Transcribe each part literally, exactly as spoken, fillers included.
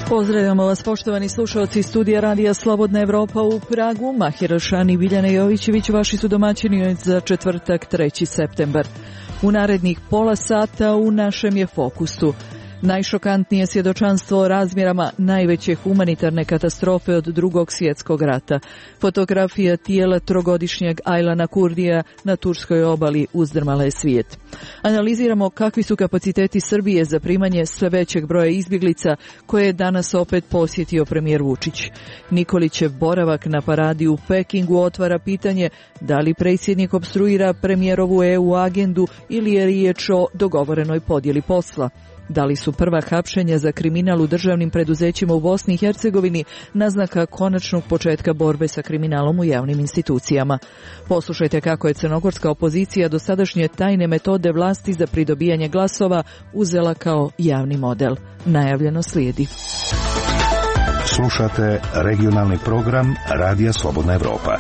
Pozdravljamo vas, poštovani slušalci studija Radija Slobodna Evropa u Pragu. Mahir Šani i Biljana Jovićević, vaši su domaćini za četvrtak, treći septembar. U narednih pola sata u našem je fokusu najšokantnije svjedočanstvo o razmjerama najveće humanitarne katastrofe od drugog svjetskog rata. Fotografija tijela trogodišnjeg Aylana Kurdija na turskoj obali uzdrmala je svijet. Analiziramo kakvi su kapaciteti Srbije za primanje sve većeg broja izbjeglica koje je danas opet posjetio premijer Vučić. Nikolićev boravak na paradi u Pekingu otvara pitanje da li predsjednik opstruira premijerovu E U agendu ili je riječ o dogovorenoj podjeli posla. Da li su prva hapšenja za kriminal u državnim preduzećima u Bosni i Hercegovini naznaka konačnog početka borbe sa kriminalom u javnim institucijama? Poslušajte kako je crnogorska opozicija dosadašnje tajne metode vlasti za pridobijanje glasova uzela kao javni model. Najavljeno slijedi. Slušate regionalni program Radija Slobodna Evropa.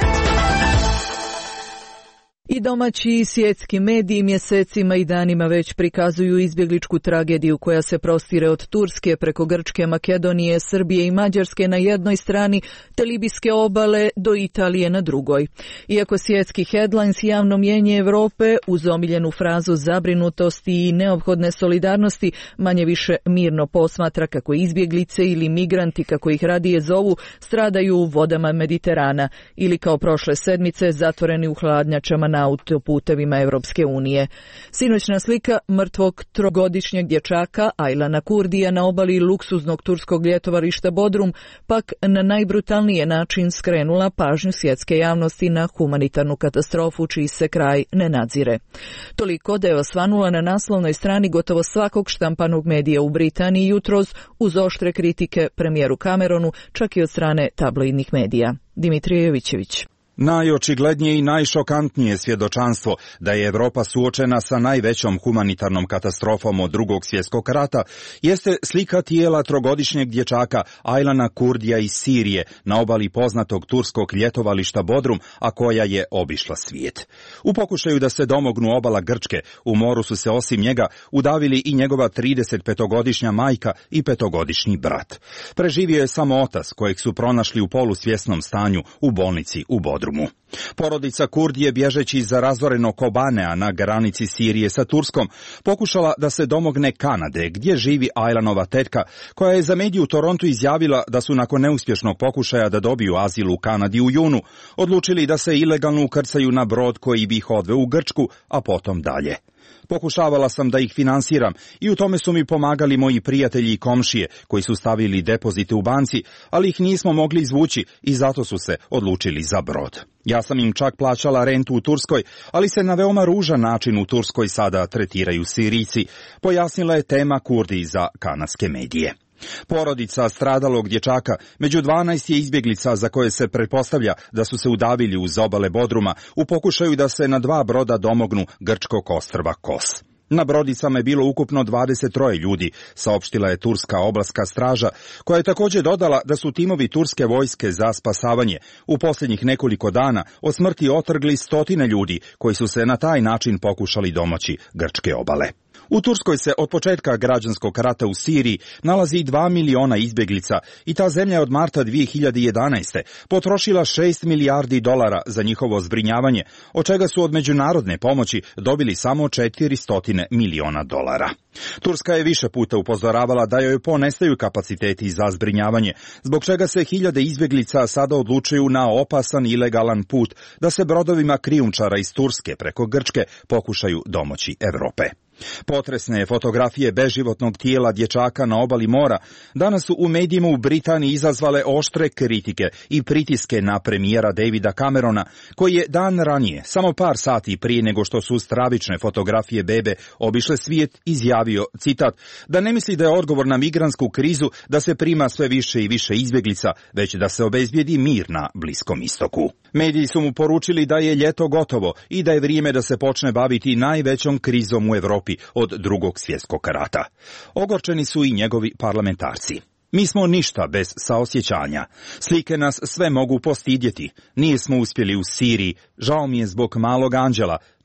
I domaći i svjetski mediji mjesecima i danima već prikazuju izbjegličku tragediju koja se prostire od Turske preko Grčke, Makedonije, Srbije i Mađarske na jednoj strani te libijske obale do Italije na drugoj. Iako svjetski headlines javno mjenje Europe uz omiljenu frazu zabrinutosti i neophodne solidarnosti manje više mirno posmatra kako izbjeglice ili migranti, kako ih radije zovu, stradaju u vodama Mediterana ili kao prošle sedmice zatvoreni u hladnjačama na autoputevima Evropske unije. Sinoćna slika mrtvog trogodišnjeg dječaka Aylana Kurdija na obali luksuznog turskog ljetovališta Bodrum pak na najbrutalnije način skrenula pažnju svjetske javnosti na humanitarnu katastrofu čiji se kraj ne nadzire. Toliko da je osvanula na naslovnoj strani gotovo svakog štampanog medija u Britaniji jutros uz oštre kritike premijeru Cameronu, čak i od strane tabloidnih medija. Dimitrije Jovićević. Najočiglednije i najšokantnije svjedočanstvo da je Evropa suočena sa najvećom humanitarnom katastrofom od drugog svjetskog rata jeste slika tijela trogodišnjeg dječaka Aylana Kurdija iz Sirije na obali poznatog turskog ljetovališta Bodrum, a koja je obišla svijet. U pokušaju da se domognu obala Grčke, u moru su se osim njega udavili i njegova tridesetpetogodišnja majka i petogodišnji brat. Preživio je samo otac kojeg su pronašli u polusvjesnom stanju u bolnici u Bodrumu. Porodica Kurdi je bježeći za razorenog Kobanea na granici Sirije sa Turskom pokušala da se domogne Kanade, gdje živi Aylanova tetka, koja je za mediju u Torontu izjavila da su nakon neuspješnog pokušaja da dobiju azil u Kanadi u junu, odlučili da se ilegalno ukrcaju na brod koji bi ih odveo u Grčku, a potom dalje. Pokušavala sam da ih finansiram i u tome su mi pomagali moji prijatelji i komšije koji su stavili depozite u banci, ali ih nismo mogli izvući i zato su se odlučili za brod. Ja sam im čak plaćala rentu u Turskoj, ali se na veoma ružan način u Turskoj sada tretiraju Sirijci, pojasnila je tema Kurdi za kanadske medije. Porodica stradalog dječaka među dvanaest je izbjeglica za koje se pretpostavlja da su se udavili uz obale Bodruma u pokušaju da se na dva broda domognu grčkog ostrva Kos. Na brodicama je bilo ukupno dvadeset troje ljudi, saopštila je turska obalska straža, koja je također dodala da su timovi turske vojske za spasavanje u posljednjih nekoliko dana od smrti otrgli stotine ljudi koji su se na taj način pokušali domoći grčke obale. U Turskoj se od početka građanskog rata u Siriji nalazi dva miliona izbjeglica i ta zemlja je od marta dvije hiljade jedanaeste. potrošila šest milijardi dolara za njihovo zbrinjavanje, od čega su od međunarodne pomoći dobili samo četiristo miliona dolara. Turska je više puta upozoravala da joj ponestaju kapaciteti za zbrinjavanje, zbog čega se hiljade izbjeglica sada odlučuju na opasan ilegalan put da se brodovima krijumčara iz Turske preko Grčke pokušaju domoći Europe. Potresne fotografije beživotnog tijela dječaka na obali mora danas su u medijima u Britaniji izazvale oštre kritike i pritiske na premijera Davida Camerona, koji je dan ranije, samo par sati prije nego što su stravične fotografije bebe obišle svijet, izjavio, citat, da ne misli da je odgovor na migrantsku krizu da se prima sve više i više izbjeglica, već da se obezbijedi mir na Bliskom istoku. Mediji su mu poručili da je ljeto gotovo i da je vrijeme da se počne baviti najvećom krizom u Europi od drugog svjetskog rata. Ogorčeni su i njegovi parlamentarci. Mi smo ništa bez saosjećanja. Slike nas sve mogu postidjeti. Nismo uspjeli u Siriji. Žao mi je zbog malog anđela.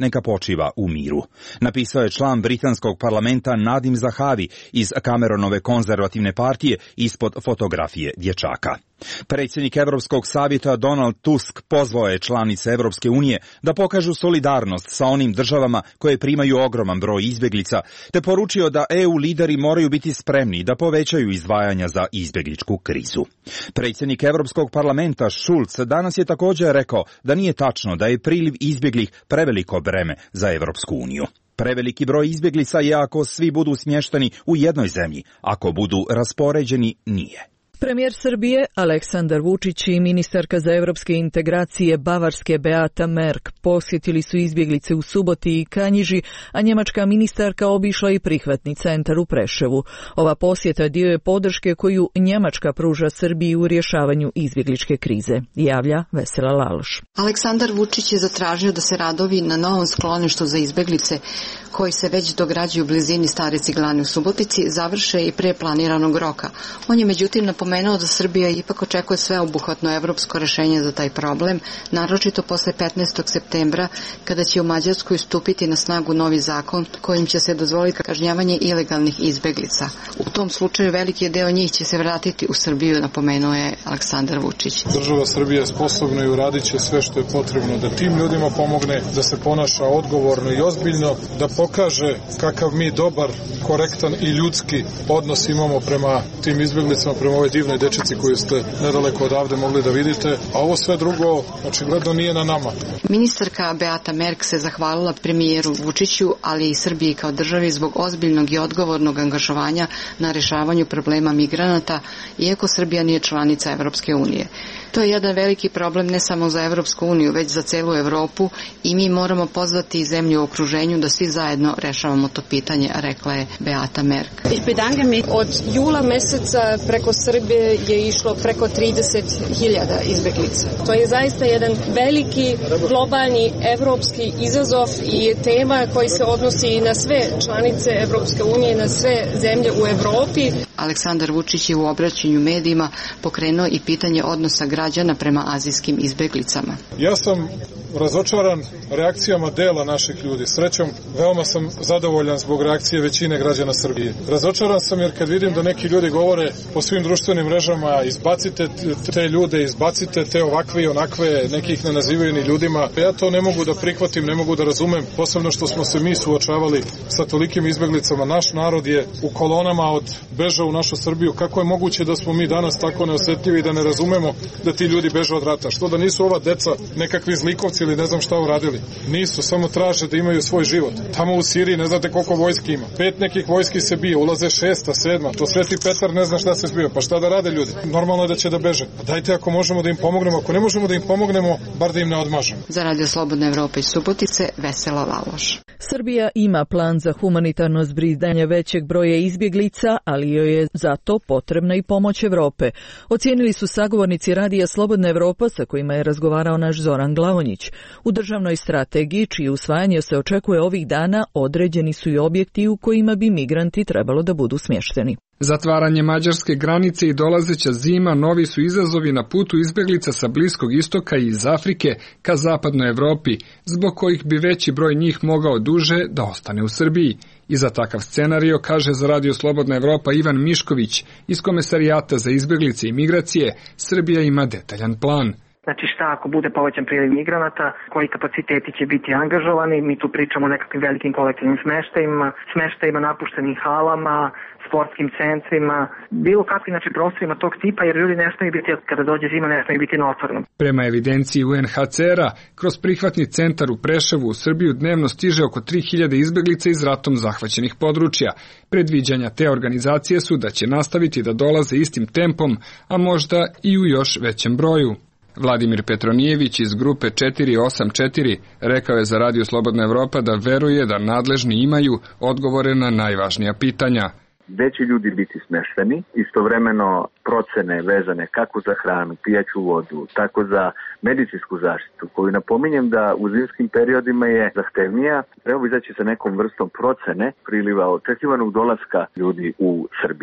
neka počiva u miru. Napisao je član britanskog parlamenta Nadim Zahavi iz Cameronove konzervativne partije ispod fotografije dječaka. Predsjednik Europskog savjeta Donald Tusk pozvao je članice Europske unije da pokažu solidarnost sa onim državama koje primaju ogroman broj izbjeglica, te poručio da E U lideri moraju biti spremni da povećaju izdvajanja za izbjegličku krizu. Predsjednik Europskog parlamenta Schulz danas je također rekao da nije tačno da je priliv izbjeglih preveliko breme za Europsku uniju. Preveliki broj izbjeglica je ako svi budu smješteni u jednoj zemlji, ako budu raspoređeni nije. Premijer Srbije Aleksandar Vučić i ministarka za evropske integracije Bavarske Beata Merk posjetili su izbjeglice u Suboti i Kanjiži, a njemačka ministarka obišla i prihvatni centar u Preševu. Ova posjeta dio je podrške koju Njemačka pruža Srbiji u rješavanju izbjegličke krize, javlja Vesela Laloš. Aleksandar Vučić je zatražio da se radovi na novom skloništu za izbjeglice koji se već dograđuju u blizini Stare Ciglane u Subotici završe i pre planiranog roka. On je međutim napomenuo da Srbija ipak očekuje sveobuhvatno evropsko rješenje za taj problem, naročito posle petnaestog septembra kada će u Mađarskoj stupiti na snagu novi zakon kojim će se dozvoliti kažnjavanje ilegalnih izbjeglica. U tom slučaju veliki deo njih će se vratiti u Srbiju, napomenuo je Aleksandar Vučić. Država Srbija je sposobna i uradit će sve što je potrebno da tim ljudima pomogne, da se ponaša odgovorno i ozbiljno, da pokaže kakav mi dobar, korektan i ljudski odnos imamo prema tim izbjeglicama, prema ovoj divnoj dečici koju ste nedaleko odavde mogli da vidite, a ovo sve drugo očigledno nije na nama. Ministarka Beata Merk se zahvalila premijeru Vučiću, ali i Srbiji kao državi zbog ozbiljnog i odgovornog angažovanja na rješavanju problema migranata, iako Srbija nije članica Evropske unije. To je jedan veliki problem ne samo za Evropsku uniju, već za celu Evropu i mi moramo pozvati i zemlje u okruženju da svi zajedno rešavamo to pitanje, rekla je Beata Merk. Ich bedanke mich. Od jula meseca preko Srbije je išlo preko trideset hiljada izbjeglica. To je zaista jedan veliki globalni evropski izazov i tema koji se odnosi na sve članice Evropske unije, na sve zemlje u Evropi. Aleksandar Vučić je u obraćanju medijima pokrenuo i pitanje odnosa građana prema azijskim izbjeglicama. Ja sam razočaran reakcijama dela naših ljudi. Srećom, veoma sam zadovoljan zbog reakcije većine građana Srbije. Razočaran sam jer kad vidim da neki ljudi govore po svim društvenim mrežama izbacite te ljude, izbacite te ovakve i onakve, nekih ne nazivaju ni ljudima. Ja to ne mogu da prihvatim, ne mogu da razumem, posebno što smo se mi suočavali sa tolikim izbjeglicama. Naš narod je u kolonama od beža u našu Srbiju. Kako je moguće da smo mi danas tako neosjetljivi i da ne razumemo da ti ljudi beže od rata? Što da nisu ova deca nekakvi zlikovci ili ne znam šta uradili? Nisu, samo traže da imaju svoj život. Tamo u Siriji ne znate koliko vojski ima. Pet nekih vojski se bije, ulaze šesta, sedma. To Sveti Petar ne zna šta se zbio. Pa šta da rade ljudi? Normalno je da će da beže. Pa dajte ako možemo da im pomognemo, ako ne možemo da im pomognemo, bar da im ne odmažemo. Za Radio Slobodna Evropa iz Subotice, Vesela Laloš. Srbija ima plan za humanitarno zbrinjavanje većeg broja izbjeglica, ali joj je zato potrebna i pomoć Evrope. Ocijenili su sagovornici Radija Slobodna Evropa sa kojima je razgovarao naš Zoran Glavonjić. U državnoj strategiji, čije usvajanje se očekuje ovih dana, određeni su i objekti u kojima bi migranti trebalo da budu smješteni. Zatvaranje mađarske granice i dolazeća zima novi su izazovi na putu izbjeglica sa Bliskog istoka i iz Afrike ka zapadnoj Evropi, zbog kojih bi veći broj njih mogao duže da ostane u Srbiji. I za takav scenario, kaže za Radio Slobodna Evropa Ivan Mišković iz Komesarijata za izbjeglice i migracije, Srbija ima detaljan plan. Znači šta ako bude povećan priliv migranata, koji kapaciteti će biti angažovani, mi tu pričamo o nekakvim velikim kolektivnim smeštajima, smeštajima napuštenim halama, sportskim centrima, bilo kakvim znači prostorima tog tipa, jer ljudi ne smiju biti, kada dođe zima, ne smiju biti na otvorenom. Prema evidenciji U N H C R-a, kroz prihvatni centar u Preševu u Srbiju dnevno stiže oko tri hiljade izbjeglica iz ratom zahvaćenih područja. Predviđanja te organizacije su da će nastaviti da dolaze istim tempom, a možda i u još većem broju. Vladimir Petronijević iz grupe četiri osam četiri rekao je za Radio Slobodna Evropa da veruje da nadležni imaju odgovore na najvažnija pitanja. Gde će ljudi biti smešteni, istovremeno procene vezane kako za hranu, pijaću vodu, tako za medicinsku zaštitu, koju napominjem da u zimskim periodima je zahtevnija, treba izaći sa nekom vrstom procene priliva očekivanog dolaska ljudi u Srbiju.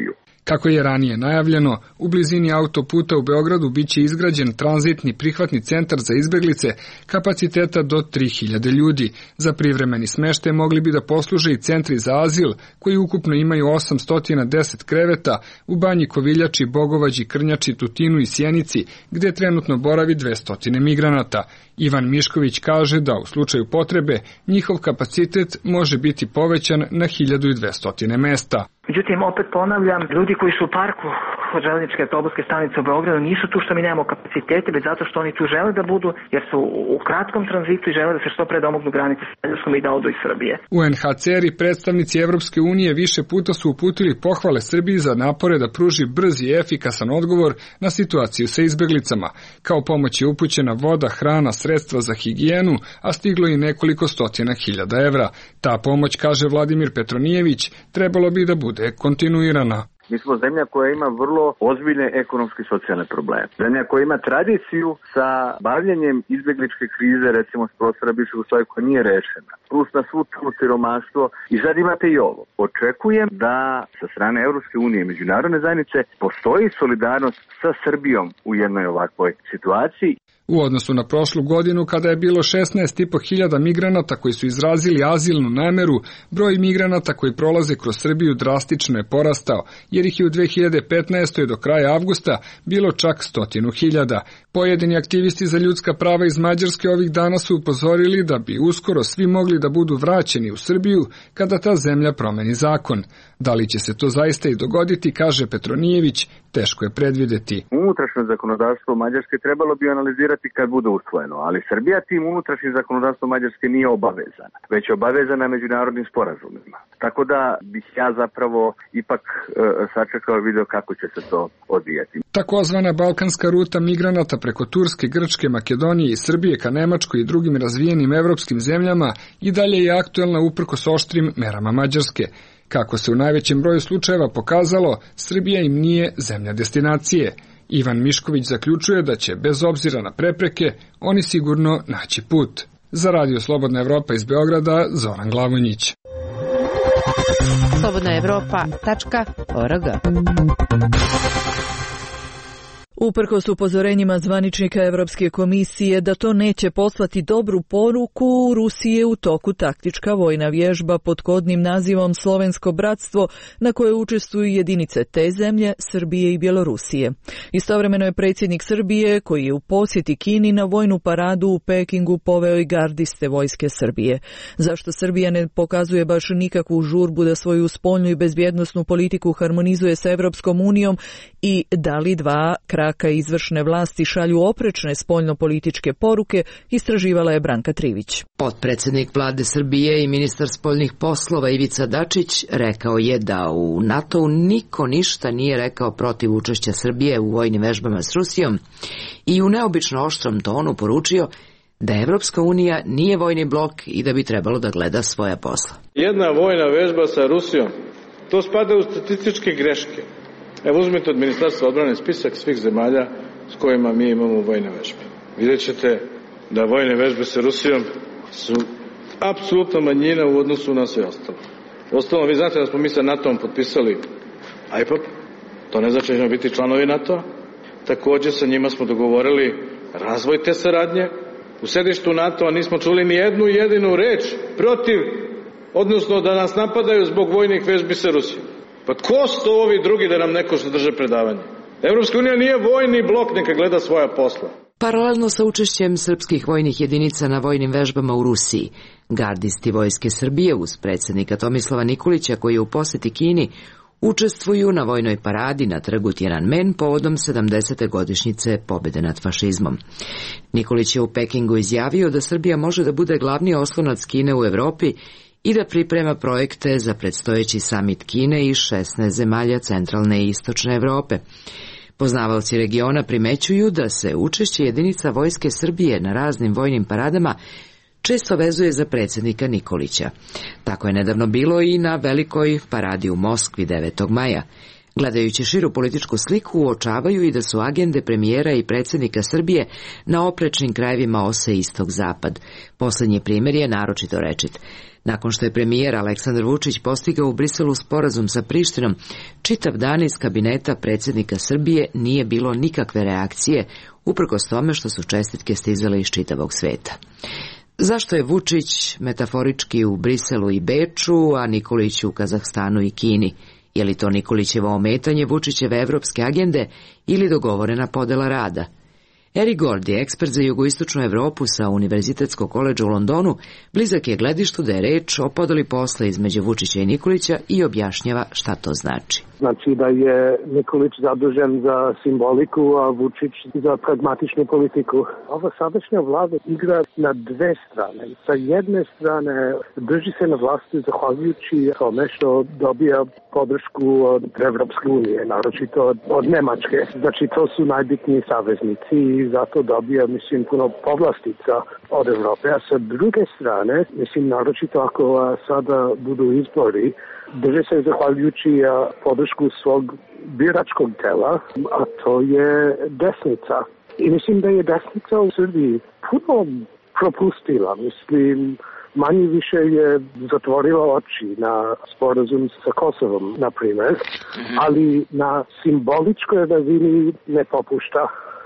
Kako je ranije najavljeno, u blizini autoputa u Beogradu biće izgrađen tranzitni prihvatni centar za izbeglice kapaciteta do tri hiljade ljudi. Za privremeni smeštaj mogli bi da posluže i centri za azil, koji ukupno imaju osamsto deset kreveta u Banji Koviljači, Bogovađi, Krnjači, Tutinu i Sjenici, gde trenutno boravi dvesta migranata. Ivan Mišković kaže da u slučaju potrebe njihov kapacitet može biti povećan na hiljadu dvesta mesta. Međutim, opet ponavljam, ljudi koji su u parku od železničke autobuske stanice u Beogradu nisu tu što mi nemamo kapacitete, već zato što oni tu žele da budu, jer su u kratkom tranzitu i žele da se što pre domognu granice s Mađarskom i da odu iz Srbije. U en ha ce er i predstavnici Evropske unije više puta su uputili pohvale Srbiji za napore da pruži brz i efikasan odgovor na situaciju sa izbeglicama. Kao pomoć je upućena voda, hrana, sredstva za higijenu, a stiglo i nekoliko stotina hiljada evra. Ta pomoć, kaže Vladimir Petronijević, trebalo bi da bude kontinuirana. Mi smo zemlja koja ima vrlo ozbiljne ekonomske i socijalne probleme. Zemlja koja ima tradiciju sa bavljenjem izbegličke krize, recimo s prostora bivšeg Jugoslavije, koja nije rešena. Plus na svu to siromaštvo. I sad imate i ovo. Očekujem da sa strane Evropske unije i međunarodne zajednice postoji solidarnost sa Srbijom u jednoj ovakvoj situaciji. U odnosu na prošlu godinu, kada je bilo šesnaest i po hiljada migranata koji su izrazili azilnu nameru, broj migranata koji prolaze kroz Srbiju drastično je porastao, jer ih je u dve hiljade petnaestoj do kraja avgusta bilo čak stotinu hiljada. Pojedini aktivisti za ljudska prava iz Mađarske ovih dana su upozorili da bi uskoro svi mogli da budu vraćeni u Srbiju kada ta zemlja promeni zakon. Da li će se to zaista i dogoditi, kaže Petronijević, teško je predvideti. Unutrašnje zakonodavstvo Mađarske trebalo bi analizirati kad bude usvojeno, ali Srbija tim unutrašnjim zakonodavstvom Mađarske nije obavezana, već je obavezana međunarodnim sporazumima. Tako da bih ja zapravo ipak e, sačekao i video kako će se to odvijati. Takozvana balkanska ruta migranata preko Turske, Grčke, Makedonije i Srbije ka Nemačkoj i drugim razvijenim evropskim zemljama i dalje je aktuelna uprkos oštrim merama Mađarske. Kako se u najvećem broju slučajeva pokazalo, Srbija im nije zemlja destinacije. Ivan Mišković zaključuje da će, bez obzira na prepreke, oni sigurno naći put. Za Radio Slobodna Evropa iz Beograda, Zoran Glavonjić. slobodna evropa tačka org. Uprkos upozorenjima zvaničnika Evropske komisije da to neće poslati dobru poruku, Rusiji je u toku taktička vojna vježba pod kodnim nazivom Slovensko bratstvo, na kojoj učestvuju jedinice te zemlje, Srbije i Bjelorusije. Istovremeno je predsjednik Srbije, koji je u posjeti Kini, na vojnu paradu u Pekingu poveo i gardiste vojske Srbije. Zašto Srbija ne pokazuje baš nikakvu žurbu da svoju spoljnu i bezbjednosnu politiku harmonizuje sa Evropskom unijom i da li dva kraka izvršne vlasti šalju oprečne spoljnopolitičke poruke, istraživala je Branka Trivić. Potpredsjednik vlade Srbije i ministar spoljnih poslova Ivica Dačić rekao je da u NATO-u niko ništa nije rekao protiv učešća Srbije u vojnim vežbama s Rusijom i u neobično oštrom tonu poručio da Evropska unija nije vojni blok i da bi trebalo da gleda svoja posla. Jedna vojna vežba sa Rusijom, to spada u statističke greške. Evo uzmite od Ministarstva odbrane spisak svih zemalja s kojima mi imamo vojne vežbe. Vidjet ćete da vojne vežbe sa Rusijom su apsolutna manjina u odnosu na sve ostalo. Ostalo, vi znate da smo mi sa NATO-om potpisali a i pe pe, to ne znači da ćemo biti članovi NATO-a. Također sa njima smo dogovorili razvoj te saradnje. U sedištu NATO-a nismo čuli ni jednu jedinu reč protiv, odnosno da nas napadaju zbog vojnih vežbi sa Rusijom. Pa ko su ovi drugi da nam neko što drže predavanje? Evropska unija nije vojni blok, neka gleda svoja posla. Paralelno sa učešćem srpskih vojnih jedinica na vojnim vežbama u Rusiji, gardisti vojske Srbije uz predsjednika Tomislava Nikolića, koji je u posjeti Kini, učestvuju na vojnoj paradi na trgu Tiananmen povodom sedamdesete godišnjice pobjede nad fašizmom. Nikolić je u Pekingu izjavio da Srbija može da bude glavni oslonac Kine u Evropi i da priprema projekte za predstojeći samit Kine i šesnaest zemalja centralne i istočne Evrope. Poznavaoci regiona primećuju da se učešće jedinica vojske Srbije na raznim vojnim paradama često vezuje za predsjednika Nikolića. Tako je nedavno bilo i na velikoj paradi u Moskvi devetog maja. Gledajući širu političku sliku, uočavaju i da su agende premijera i predsjednika Srbije na oprečnim krajevima ose istok-zapad. Poslednji primjer je naročito rečit. Nakon što je premijer Aleksandar Vučić postigao u Briselu sporazum sa Prištinom, čitav dan iz kabineta predsjednika Srbije nije bilo nikakve reakcije, uprkos tome što su čestitke stizale iz čitavog sveta. Zašto je Vučić metaforički u Briselu i Beču, a Nikolić u Kazahstanu i Kini? Je li to Nikolićevo ometanje Vučićeve evropske agende ili dogovorena podela rada? Eric Gord je ekspert za jugoistočnu Evropu sa Univerzitetskog koledža u Londonu, blizak je gledištu da je reč o podeli posla između Vučića i Nikolića i objašnjava šta to znači. Znači da je Nikolić zadužen za simboliku, a Vučić za pragmatičnu politiku. Ova sadašnja vlada igra na dve strane. Sa jedne strane drži se na vlasti zahvaljujući tome što dobija podršku od Evropske unije, naročito od, od Nemačke. Znači to su najbitniji saveznici i zato dobija, mislim, puno povlastica od Evrope. A sa druge strane, mislim, naročito ako sada budu izbori, drže se zahvaljujući podršku svog biračkog tela, a to je desnica. I mislim da je desnica u Srbiji puno propustila. Mislim, manje više je zatvorila oči na sporazum sa Kosovom, na primjer, ali na simboličkoj razini ne popušta.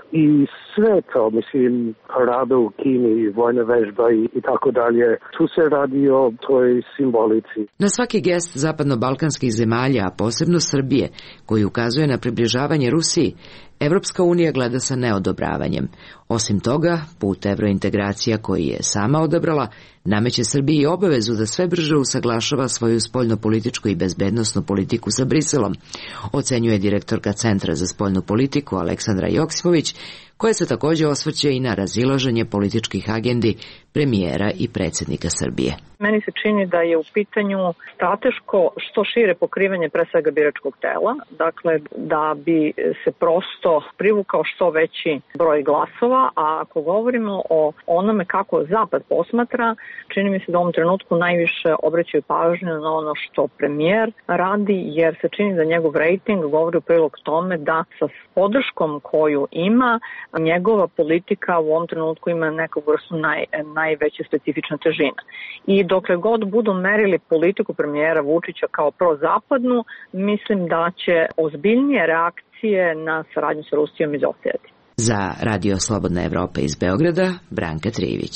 I sve to, mislim, parada u Kini, vojna vežba i, i tako dalje, tu se radi o toj simbolici. Na svaki gest zapadno-balkanskih zemalja, a posebno Srbije, koji ukazuje na približavanje Rusiji, Evropska unija gleda sa neodobravanjem. Osim toga, put evrointegracija koji je sama odabrala, nameće Srbiji obavezu da sve brže usaglašava svoju spoljnopolitičku i bezbednosnu politiku sa Briselom, ocenjuje direktorka Centra za spoljnu politiku Aleksandra Joksimović, koja se također osvrće i na razilaženje političkih agendi premijera i predsjednika Srbije. Meni se čini da je u pitanju strateško što šire pokrivanje pre svega biračkog tela, dakle da bi se prosto privukao što veći broj glasova, a ako govorimo o onome kako Zapad posmatra, čini mi se da u ovom trenutku najviše obraćaju pažnju na ono što premijer radi, jer se čini da njegov rejting govori u prilog tome da sa podrškom koju ima, njegova politika u ovom trenutku ima neku vrstu naj, najveće specifična težina. I dokle god budu merili politiku premijera Vučića kao prozapadnu, mislim da će ozbiljnije reakcije na saradnju sa Rusijom izostajati. Za Radio Slobodna Evropa iz Beograda, Branka Trivić.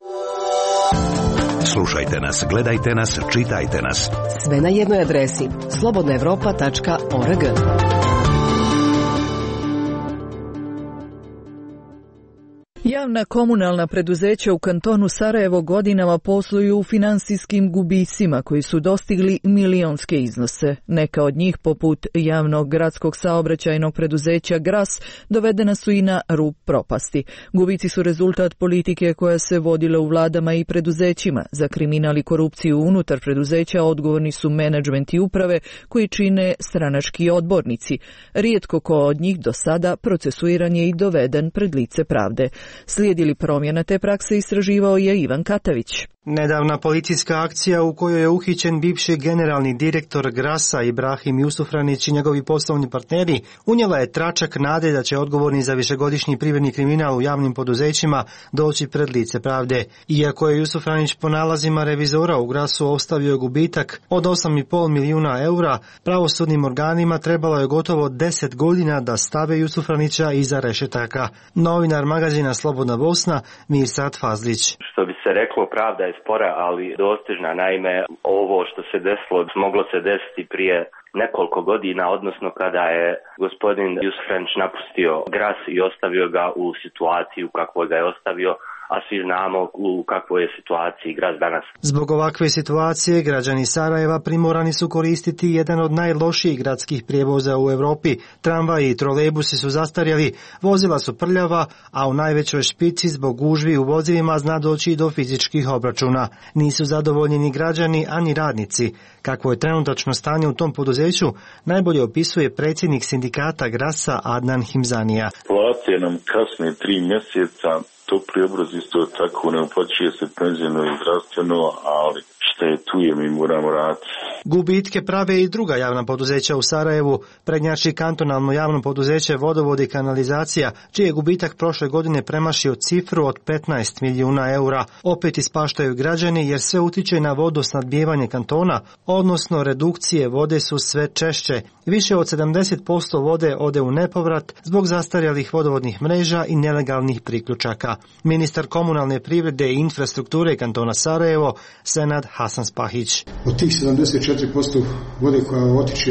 Slušajte nas, gledajte nas, čitajte nas. Sve na jednoj adresi slobodna evropa tačka org. Javna komunalna preduzeća u kantonu Sarajevo godinama posluju u finansijskim gubicima koji su dostigli milionske iznose. Neka od njih, poput javnog gradskog saobraćajnog preduzeća Gras, dovedena su i na rub propasti. Gubici su rezultat politike koja se vodila u vladama i preduzećima. Za kriminal i korupciju unutar preduzeća odgovorni su menadžment i uprave koji čine stranački odbornici. Rijetko ko od njih do sada procesuiran je i doveden pred lice pravde. Slijedili promjena te prakse istraživao je Ivan Katavić. Nedavna policijska akcija u kojoj je uhićen bivši generalni direktor Grasa Ibrahim Jusufranić i njegovi poslovni partneri unijela je tračak nade da će odgovorni za višegodišnji privredni kriminal u javnim poduzećima doći pred lice pravde. Iako je Jusufranić po nalazima revizora u Grasu ostavio gubitak od osam i pol milijuna eura, pravosudnim organima trebalo je gotovo deset godina da stave Jusufranića iza rešetaka. Novinar magazina Slobodna Bosna Mirsad Fazlić. Što bi se reklo, pravda je spora, ali dostižna. Naime, ovo što se desilo moglo se desiti prije nekoliko godina, odnosno kada je gospodin Jusufranić napustio Gras i ostavio ga u situaciju kako ga je ostavio, a svi znamo u kakvoj je situaciji Gras danas. Zbog ovakve situacije građani Sarajeva primorani su koristiti jedan od najlošijih gradskih prijevoza u Europi. Tramvaji i trolejbusi su zastarjeli, vozila su prljava, a u najvećoj špici zbog gužvi u vozilima zna doći i do fizičkih obračuna. Nisu zadovoljni ni građani, ani radnici. Kakvo je trenutačno stanje u tom poduzeću, najbolje opisuje predsjednik sindikata Grasa Adnan Himzanija. Plate nam kasne tri mjeseca, topli obraz isto tako, ne uplaćuje se penzijno i zdravstveno, ali što je tu je mi moramo raditi. Gubitke prave i druga javna poduzeća u Sarajevu, prednjači kantonalno javno poduzeće Vodovod i kanalizacija, čiji je gubitak prošle godine premašio cifru od petnaest milijuna eura. Opet ispaštaju građani jer sve utiče na vodosnadbijevanje kantona, odnosno redukcije vode su sve češće. Više od sedamdeset posto vode ode u nepovrat zbog zastarjelih vodovodnih mreža i nelegalnih priključaka. Ministar komunalne privrede i infrastrukture kantona Sarajevo, Senad Hasan Spahić. Od tih sedamdeset četiri posto vode koja otiče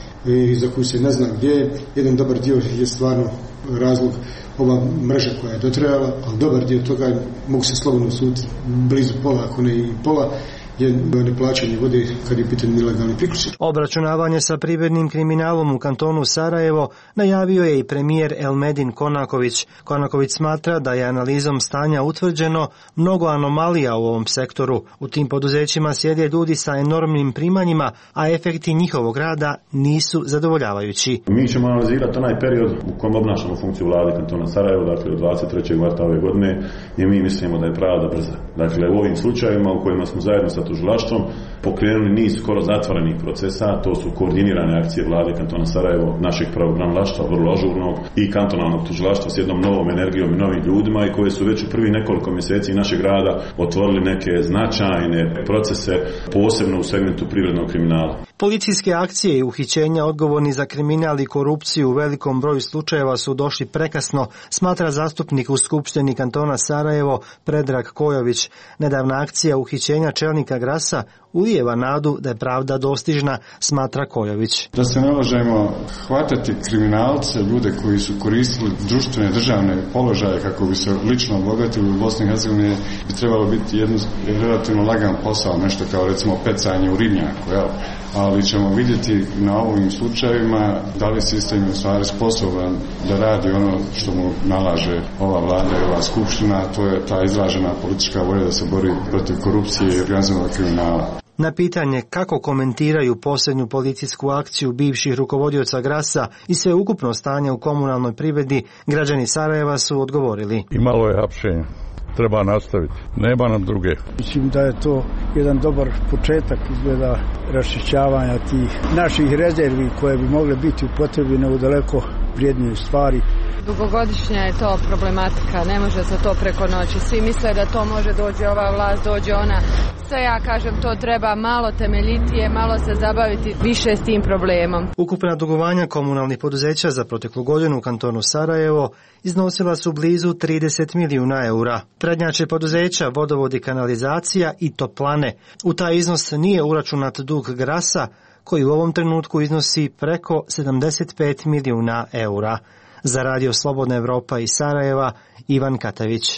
i za koju se ne zna gdje je, jedan dobar dio je stvarno razlog ova mreža koja je dotrajala, ali dobar dio toga mogu se slobodno suditi blizu pola, ako ne i pola, je neplaćanje vode kad je pitanje nelegalni priključak. Obračunavanje sa privrednim kriminalom u kantonu Sarajevo najavio je i premijer Elmedin Konaković. Konaković smatra da je analizom stanja utvrđeno mnogo anomalija u ovom sektoru. U tim poduzećima sjede ljudi sa enormnim primanjima, a efekti njihovog rada nisu zadovoljavajući. Mi ćemo analizirati onaj period u kojem obnašamo funkciju vlade kantona Sarajevo, dakle od dvadeset trećeg marta ove godine, i mi mislimo da je pravda brza. Dakle, u ovim slučajevima u kojima smo zajedno sa tužilaštvom pokrenuli niz skoro zatvorenih procesa, to su koordinirane akcije vlade kantona Sarajevo, našeg pravobranilaštva, vrlo ažurnog, i kantonalnog tužilaštva s jednom novom energijom i novim ljudima, i koje su već u prvih nekoliko mjeseci našeg rada otvorili neke značajne procese, posebno u segmentu privrednog kriminala. Policijske akcije i uhićenja odgovorni za kriminal i korupciju u velikom broju slučajeva su došli prekasno, smatra zastupnik u Skupštini kantona Sarajevo Predrag Kojović. Nedavna akcija uhićenja čelnika Grasa ulijeva nadu da je pravda dostižna, smatra Kojović. Da se ne lažemo, hvatati kriminalce, ljude koji su koristili društvene državne položaje kako bi se lično obogatili u Bosni i Hercegovini, bi trebalo biti jedno relativno lagan posao, nešto kao recimo pecanje u ribnjaku, jel? Ali ćemo vidjeti na ovim slučajevima da li sistem je u stvari sposoban da radi ono što mu nalaže ova vlada i ova skupština, a to je ta izražena politička volja da se bori protiv korupcije i organizovanog kriminala. Na pitanje kako komentiraju posljednju policijsku akciju bivših rukovodioca Grasa i sve ukupno stanje u komunalnoj privredi, građani Sarajeva su odgovorili. I malo je hapšenje. Treba nastaviti. Nema nam druge. Mislim da je to jedan dobar početak izgleda raščišćavanja tih naših rezervi koje bi mogle biti upotrebljene u daleko vrijednije stvari. Dugogodišnja je to problematika, ne može se to preko noći. Svi misle da to može dođe ova vlast, dođe ona. Sve ja kažem, to treba malo temeljitije, malo se zabaviti više s tim problemom. Ukupna dugovanja komunalnih poduzeća za proteklu godinu u kantonu Sarajevo iznosila su blizu trideset milijuna eura. Prednjače poduzeća Vodovod i kanalizacija i toplane. U taj iznos nije uračunat dug Grasa, koji u ovom trenutku iznosi preko sedamdeset pet milijuna eura. Za Radio Slobodna Evropa iz Sarajeva, Ivan Katavić.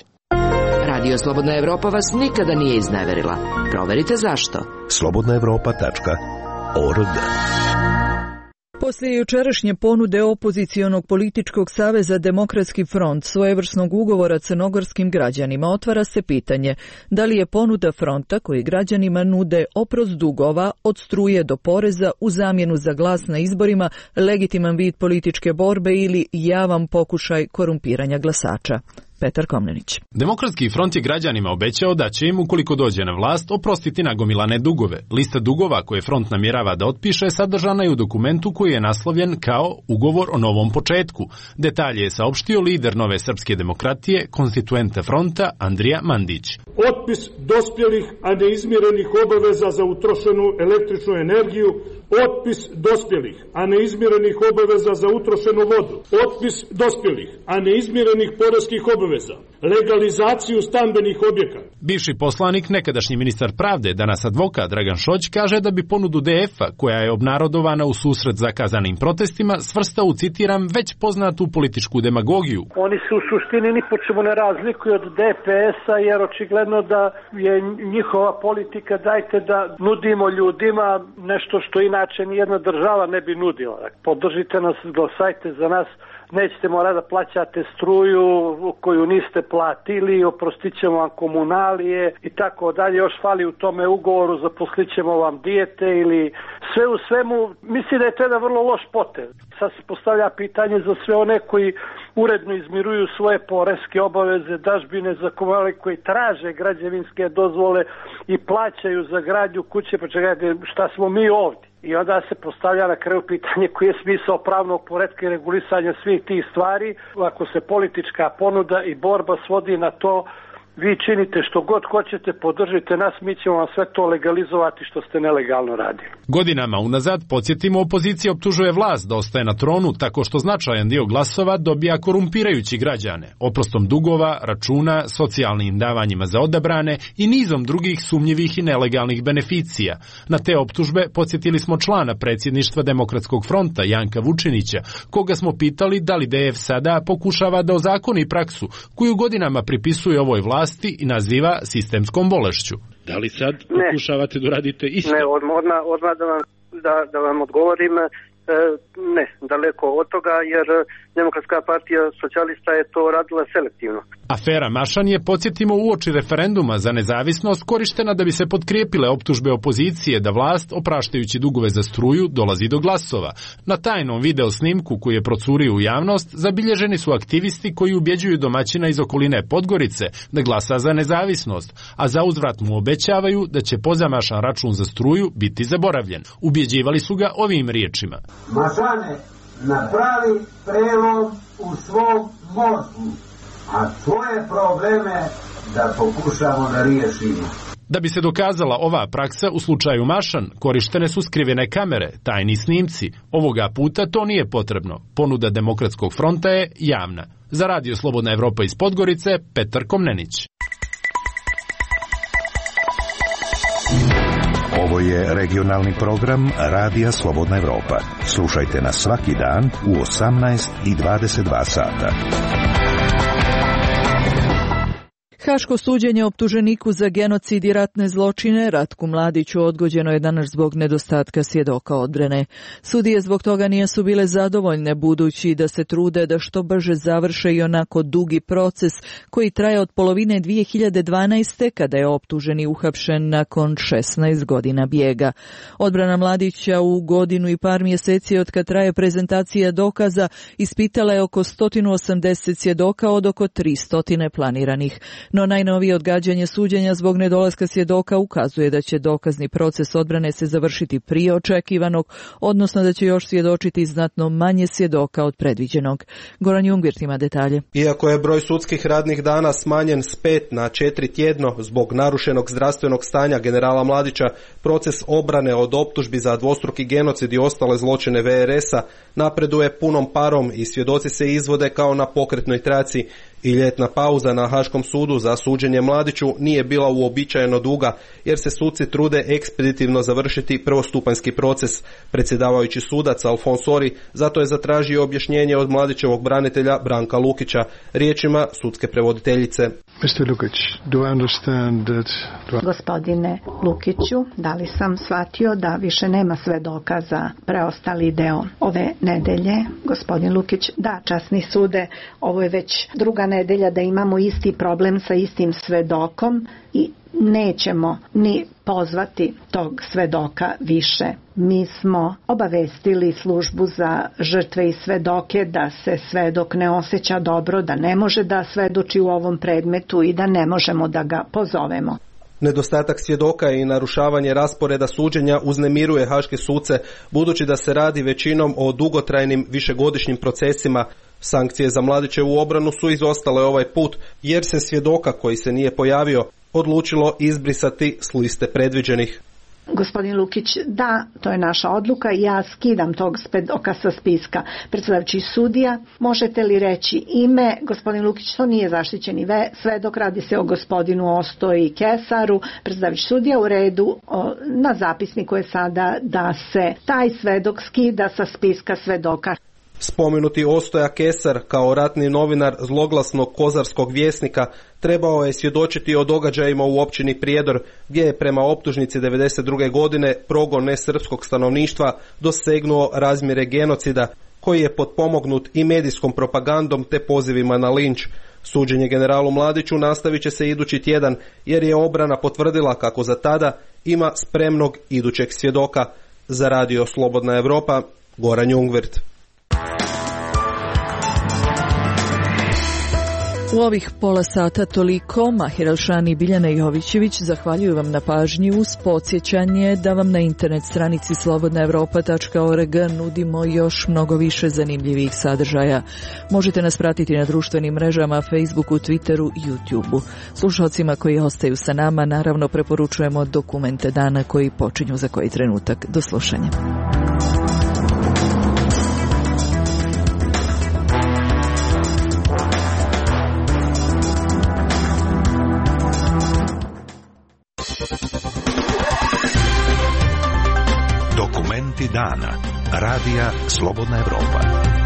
Radio Slobodna Evropa vas nikada nije izneverila. Proverite zašto. slobodna evropa tačka org. Poslije jučerašnje ponude opozicionog političkog saveza Demokratski front svojevrsnog ugovora crnogorskim građanima, otvara se pitanje da li je ponuda fronta koji građanima nude oprost dugova od struje do poreza u zamjenu za glas na izborima legitiman vid političke borbe ili javan pokušaj korumpiranja glasača. Petar Komnenić. Demokratski front je građanima obećao da će im, ukoliko dođe na vlast, oprostiti nagomilane dugove. Lista dugova koje front namjerava da otpiše sadržana je u dokumentu koji je naslovljen kao Ugovor o novom početku. Detalje je saopštio lider Nove srpske demokratije, konstituente fronta Andrija Mandić. Otpis dospjelih, a neizmirenih obaveza za utrošenu električnu energiju, otpis dospjelih, a neizmirenih obaveza za utrošenu vodu, otpis dospjelih, a neizmirenih poreskih obaveza, legalizaciju stambenih objekata. Bivši poslanik, nekadašnji ministar pravde, danas advokat Dragan Šoć, kaže da bi ponudu D F-a, koja je obnarodovana u susret zakazanim protestima, svrstao u, citiram, već poznatu političku demagogiju. Oni se u suštini ni po čemu ne razlikuju od D P S-a, jer očigledno da je njihova politika dajte da nudimo ljudima nešto što inače nijedna država ne bi nudila. Podržite nas, glasajte za nas, nećete morati da plaćate struju koju niste platili, oprostit ćemo vam komunalije i tako dalje. Još fali u tome ugovoru, zaposlit ćemo vam dijete ili sve u svemu. Mislim da je to jedan vrlo loš potez. Sad se postavlja pitanje za sve one koji uredno izmiruju svoje poreske obaveze, dažbine za komunalije, koji traže građevinske dozvole i plaćaju za gradnju kuće, pa čekajte, šta smo mi ovdje? I onda se postavlja na kraju pitanje koji je smisao pravnog poretka i regulisanja svih tih stvari. Ako se politička ponuda i borba svodi na to, vi činite što god hoćete, podržite nas, mi ćemo vam sve to legalizovati što ste nelegalno radili. Godinama unazad, podsjetimo, opozicija optužuje vlast da ostaje na tronu tako što značajan dio glasova dobija korumpirajući građane, oprostom dugova, računa, socijalnim davanjima za odabrane i nizom drugih sumnjivih i nelegalnih beneficija. Na te optužbe podsjetili smo člana predsjedništva Demokratskog fronta Janka Vučinića, koga smo pitali da li D F sada pokušava da ozakoni praksu koju godinama pripisuje ovoj vlasti i naziva sistemskom bolešću. Da li sad pokušavate da radite isto? Ne, odmah, odmah da, vam, da, da vam odgovorim, e, ne, daleko od toga, jer Demokratska partija socijalista je to radila selektivno. Afera Mašan je, podsjetimo, uoči referenduma za nezavisnost korištena da bi se potkrijepile optužbe opozicije da vlast, opraštajući dugove za struju, dolazi do glasova. Na tajnom video snimku koji je procurio u javnost zabilježeni su aktivisti koji ubjeđuju domaćina iz okoline Podgorice da glasa za nezavisnost, a za uzvrat mu obećavaju da će pozamašan račun za struju biti zaboravljen. Ubjeđivali su ga ovim riječima. Mašane, napravi prelom u svom mozgu, a svoje probleme da pokušamo da riješimo. Da bi se dokazala ova praksa u slučaju Mašan, korištene su skrivene kamere, tajni snimci. Ovoga puta to nije potrebno. Ponuda Demokratskog fronta je javna. Za Radio Slobodna Evropa iz Podgorice, Petar Komnenić. Ovo je regionalni program Radija Slobodna Evropa. Slušajte nas svaki dan u osamnaest i dvadeset dva sata. Haško suđenje optuženiku za genocid i ratne zločine Ratku Mladiću odgođeno je danas zbog nedostatka svjedoka odbrane. Sudije zbog toga nisu bile zadovoljne, budući da se trude da što brže završe i onako dugi proces koji traje od polovine dvije hiljade dvanaeste. kada je optuženi uhapšen nakon šesnaest godina bijega. Odbrana Mladića u godinu i par mjeseci od kad traje prezentacija dokaza ispitala je oko sto osamdeset svjedoka od oko tristo planiranih. No najnovije odgađanje suđenja zbog nedolaska svjedoka ukazuje da će dokazni proces odbrane se završiti prije očekivanog, odnosno da će još svjedočiti znatno manje svjedoka od predviđenog. Goran Jungwirth ima detalje. Iako je broj sudskih radnih dana smanjen s pet na četiri tjedno zbog narušenog zdravstvenog stanja generala Mladića, proces obrane od optužbi za dvostruki genocid i ostale zločine V R S-a napreduje punom parom i svjedoci se izvode kao na pokretnoj traci. I ljetna pauza na Haškom sudu za suđenje Mladiću nije bila uobičajeno duga, jer se suci trude ekspeditivno završiti prvostupanjski proces. Predsjedavajući sudac Alfons Sori zato je zatražio objašnjenje od Mladićevog branitelja Branka Lukića, riječima sudske prevoditeljice. mister Lukić, do I understand that... Do I... Gospodine Lukiću, da li sam shvatio da više nema svedoka za preostali deo ove nedelje? Gospodin Lukić, da, časni sude, ovo je već druga nedelja da imamo isti problem sa istim svedokom i nećemo ni pozvati tog svedoka više. Mi smo obavestili službu za žrtve i svedoke da se svedok ne osjeća dobro, da ne može da svedoči u ovom predmetu i da ne možemo da ga pozovemo. Nedostatak svjedoka i narušavanje rasporeda suđenja uznemiruje haške suce, budući da se radi većinom o dugotrajnim višegodišnjim procesima. Sankcije za Mladićevu obranu su izostale ovaj put, jer se svjedoka koji se nije pojavio odlučilo izbrisati s liste predviđenih. Gospodin Lukić, da, to je naša odluka i ja skidam tog svedoka sa spiska. Predsjedavajući sudija, možete li reći ime? Gospodin Lukić, to nije zaštićeni svedok, radi se o gospodinu Ostoji Kesaru. Predsjedavajući sudija, u redu, o, na zapisniku je sada da se taj svedok skida sa spiska svedoka. Spomenuti Ostoja Kesar kao ratni novinar zloglasnog Kozarskog vjesnika trebao je svjedočiti o događajima u općini Prijedor, gdje je prema optužnici devedeset druge godine progon nesrpskog stanovništva dosegnuo razmjere genocida. koji je potpomognut i medijskom propagandom te pozivima na linč. Suđenje generalu Mladiću nastavit će se idući tjedan jer je obrana potvrdila kako za tada ima spremnog idućeg svjedoka. Za radio Slobodna Evropa, Goran Jungwirth. U ovih pola sata toliko. Mahir Elšani i Biljana Jovićević zahvaljuju vam na pažnji uz podsjećanje da vam na internet stranici slobodna evropa tačka org nudimo još mnogo više zanimljivih sadržaja. Možete nas pratiti na društvenim mrežama, Facebooku, Twitteru i YouTubeu. Slušalcima koji ostaju sa nama naravno preporučujemo dokumente dana koji počinju za koji trenutak. Do slušanja. Dokumenti dana. Radija Slobodna Evropa.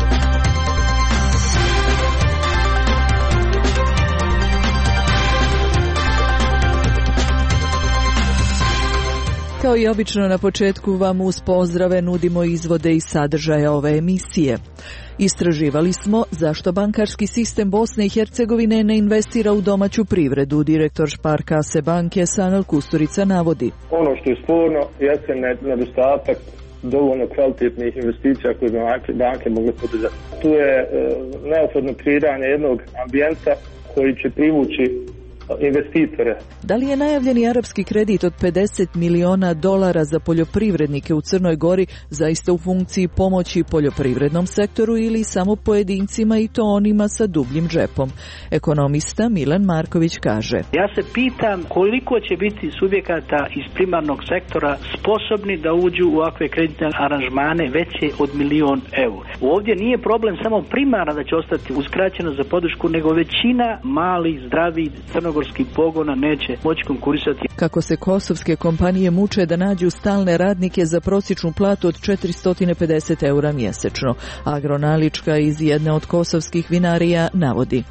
Kao i obično na početku vam uz pozdrave nudimo izvode i sadržaja ove emisije. Istraživali smo zašto bankarski sistem Bosne i Hercegovine ne investira u domaću privredu. Direktor Sparkase banke Sanel Kusturica navodi. Ono što je sporno jeste nedostatak dovoljno kvalitetnih investicija koje bi banke, banke mogle poduzeti. Tu je e, neophodno kreiranje jednog ambijenta koji će privući investitore. Da li je najavljeni arapski kredit od pedeset miliona dolara za poljoprivrednike u Crnoj Gori zaista u funkciji pomoći poljoprivrednom sektoru ili samo pojedincima i to onima sa dubljim džepom? Ekonomista Milan Marković kaže. Ja se pitam koliko će biti subjekata iz primarnog sektora sposobni da uđu u ovakve kreditne aranžmane veće od milion eura. Ovdje nije problem samo primarna da će ostati uskraćena za podršku, nego većina malih, zdravih, crnogorskih pogona neće moći konkurisati. Kako se kosovske kompanije muče da nađu stalne radnike za prosječnu platu od četiristo pedeset eura mjesečno. Agronalička iz jedne od kosovskih vinarija navodi.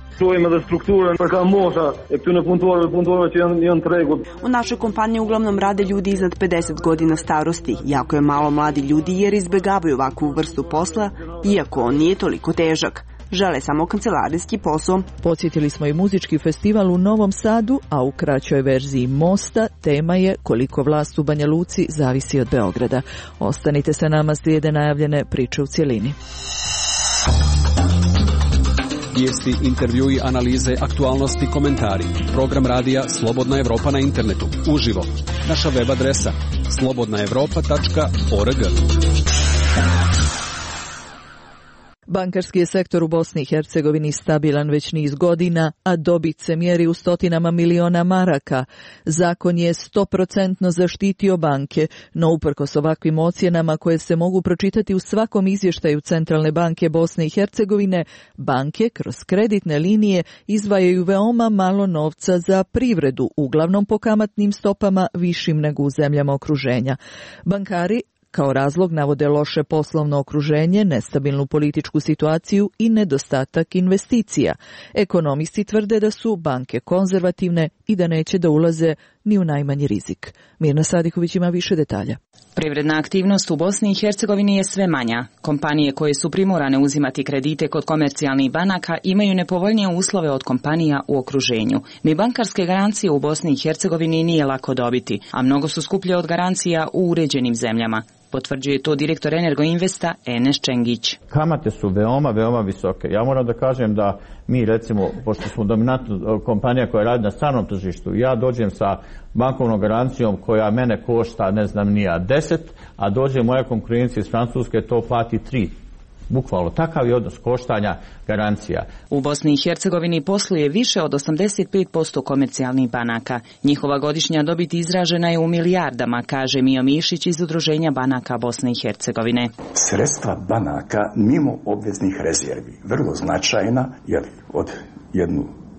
U našoj kompaniji uglavnom rade ljudi iznad pedeset godina starosti. Jako je malo mladi ljudi jer izbjegavaju ovakvu vrstu posla, iako on nije toliko težak. Žele samo kancelarijski posao. Podsjetili smo i muzički festival u Novom Sadu, a u kraćoj verziji Mosta tema je koliko vlast u Banja Luci zavisi od Beograda. Ostanite sa nama, slijede najavljene priče u cjelini. Vijesti, intervjui, analize, aktualnosti, komentari. Program radija Slobodna Evropa na internetu. Uživo. Naša web adresa slobodna evropa tačka org. Bankarski je sektor u Bosni i Hercegovini stabilan već niz godina, a dobit se mjeri u stotinama miliona maraka. Zakon je stoprocentno zaštitio banke, no uprkos ovakvim ocjenama koje se mogu pročitati u svakom izvještaju Centralne banke Bosne i Hercegovine, banke kroz kreditne linije izdvajaju veoma malo novca za privredu, uglavnom po kamatnim stopama višim nego u zemljama okruženja. Bankari kao razlog navode loše poslovno okruženje, nestabilnu političku situaciju i nedostatak investicija. Ekonomisti tvrde da su banke konzervativne i da neće da ulaze ni u najmanji rizik. Mirna Sadiković ima više detalja. Privredna aktivnost u Bosni i Hercegovini je sve manja. Kompanije koje su primorane uzimati kredite kod komercijalnih banaka imaju nepovoljnije uslove od kompanija u okruženju. Ni bankarske garancije u Bosni i Hercegovini nije lako dobiti, a mnogo su skuplje od garancija u uređenim zemljama. Potvrđuje to direktor Energoinvesta Enes Čengić. Kamate su veoma, veoma visoke. Ja moram da kažem da mi, recimo, pošto smo dominantna kompanija koja radi na stranom tržištu, ja dođem sa bankovnom garancijom koja mene košta, ne znam, nija deset, a dođe moja konkurencija iz Francuske, to plati tri. Bukvalno, takav je odnos koštanja garancija. U Bosni i Hercegovini posluje više od osamdeset pet posto komercijalnih banaka. Njihova godišnja dobit izražena je u milijardama, kaže Mio Mišić iz Udruženja banaka Bosne i Hercegovine. Sredstva banaka mimo obveznih rezervi, vrlo značajna, jer od jednu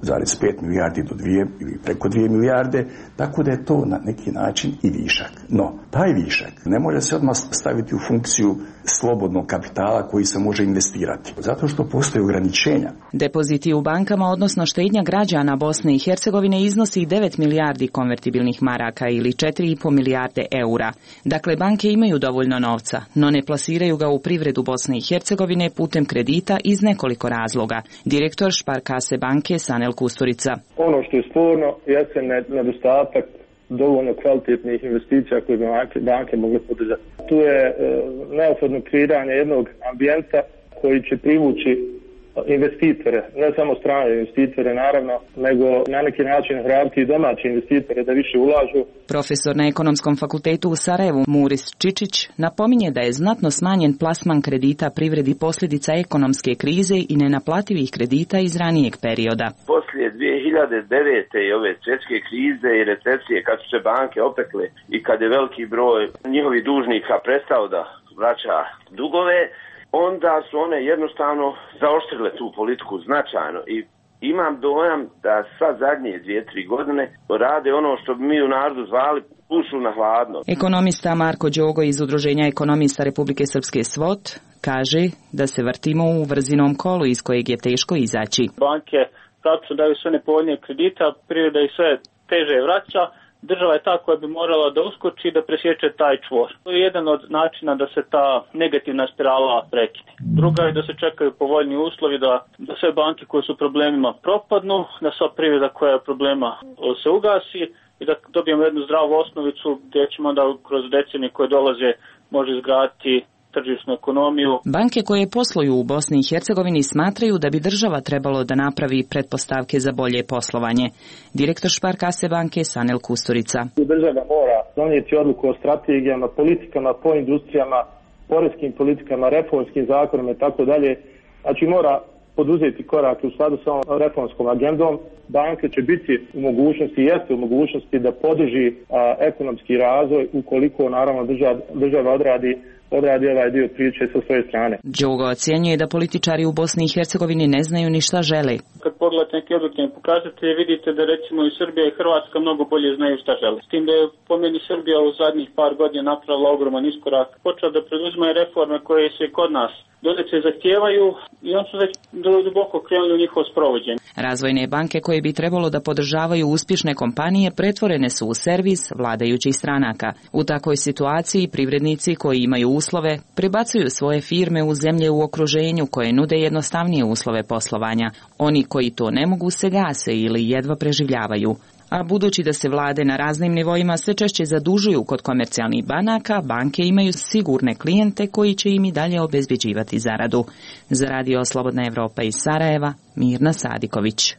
zarez pet milijardi do dvije ili preko dvije milijarde, tako da je to na neki način i višak. No, taj višak ne može se odmah staviti u funkciju slobodnog kapitala koji se može investirati, zato što postoje ograničenja. Depoziti u bankama, odnosno štednja građana Bosne i Hercegovine, iznosi devet milijardi konvertibilnih maraka ili četiri i po milijarde eura. Dakle, banke imaju dovoljno novca, no ne plasiraju ga u privredu Bosne i Hercegovine putem kredita iz nekoliko razloga. Direktor Sparkasse banke Sanel Kusturica. Ono što je sporno jeste nedostatak dovoljno kvalitetnih investicija koje bi banke, banke mogle podržati. Tu je e, neophodno kreiranje jednog ambijenta koji će privući investitore, ne samo strane investitore naravno, nego na neki način hrabiti i domaće investitore da više ulažu. Profesor na Ekonomskom fakultetu u Sarajevu Muris Čičić napominje da je znatno smanjen plasman kredita privredi posljedica ekonomske krize i nenaplativih kredita iz ranijeg perioda. Poslije dvije hiljade devete i ove svjetske krize i recesije, kad su se banke opekle i kad je veliki broj njihovih dužnika prestao da vraća dugove, onda su one jednostavno zaoštrile tu politiku značajno i imam dojam da sad zadnje dvije, tri godine rade ono što bi mi u narodu zvali pušu na hladno. Ekonomista Marko Đogo iz Udruženja ekonomista Republike Srpske S V O T kaže da se vrtimo u vrzinom kolu iz kojeg je teško izaći. Banke praktično daju sve nepovoljnije kredita, privreda i sve teže vraća. Država je ta koja bi morala da uskoči i da presječe taj čvor. To je jedan od načina da se ta negativna spirala prekine. Druga je da se čekaju povoljni uslovi, da, da sve banke koje su problemima propadnu, da sva privreda koja je problema se ugasi i da dobijemo jednu zdravu osnovicu gdje ćemo da kroz decenije koje dolaze može izgraditi tržišnu ekonomiju. Banke koje posluju u Bosni i Hercegovini smatraju da bi država trebalo da napravi pretpostavke za bolje poslovanje. Direktor Sparkasse banke Sanel Kusturica. Država mora donijeti odluku o strategijama, politikama, po industrijama, poreskim politikama, reformskim zakonima i tako dalje. Znači mora poduzeti korake u skladu sa ovom reformskom agendom. Banke će biti u mogućnosti, jeste u mogućnosti da podrži a, ekonomski razvoj ukoliko naravno država, država odradi odradi ovaj dio priče sa svoje strane. Đogo ocjenjuje da političari u Bosni i Hercegovini ne znaju ni šta žele. Kad pogledate neke objektivne pokazatelje, vidite da recimo i Srbija i Hrvatska mnogo bolje znaju šta žele. S tim da je po meni Srbija u zadnjih par godina napravila ogroman iskorak. Počela da preduzimaju reforme koje se kod nas dodeće zahtijevaju i on su već duboko krenuli u njihovo sprovođenje. Razvojne banke koje bi trebalo da podržavaju uspješne kompanije pretvorene su u servis vladajućih stranaka. U takvoj situaciji privrednici koji imaju uslove prebacuju svoje firme u zemlje u okruženju koje nude jednostavnije uslove poslovanja. Oni koji to ne mogu se gase ili jedva preživljavaju. A budući da se vlade na raznim nivoima sve češće zadužuju kod komercijalnih banaka, banke imaju sigurne klijente koji će im i dalje obezbeđivati zaradu. Za Radio Slobodna Evropa iz Sarajeva, Mirna Sadiković.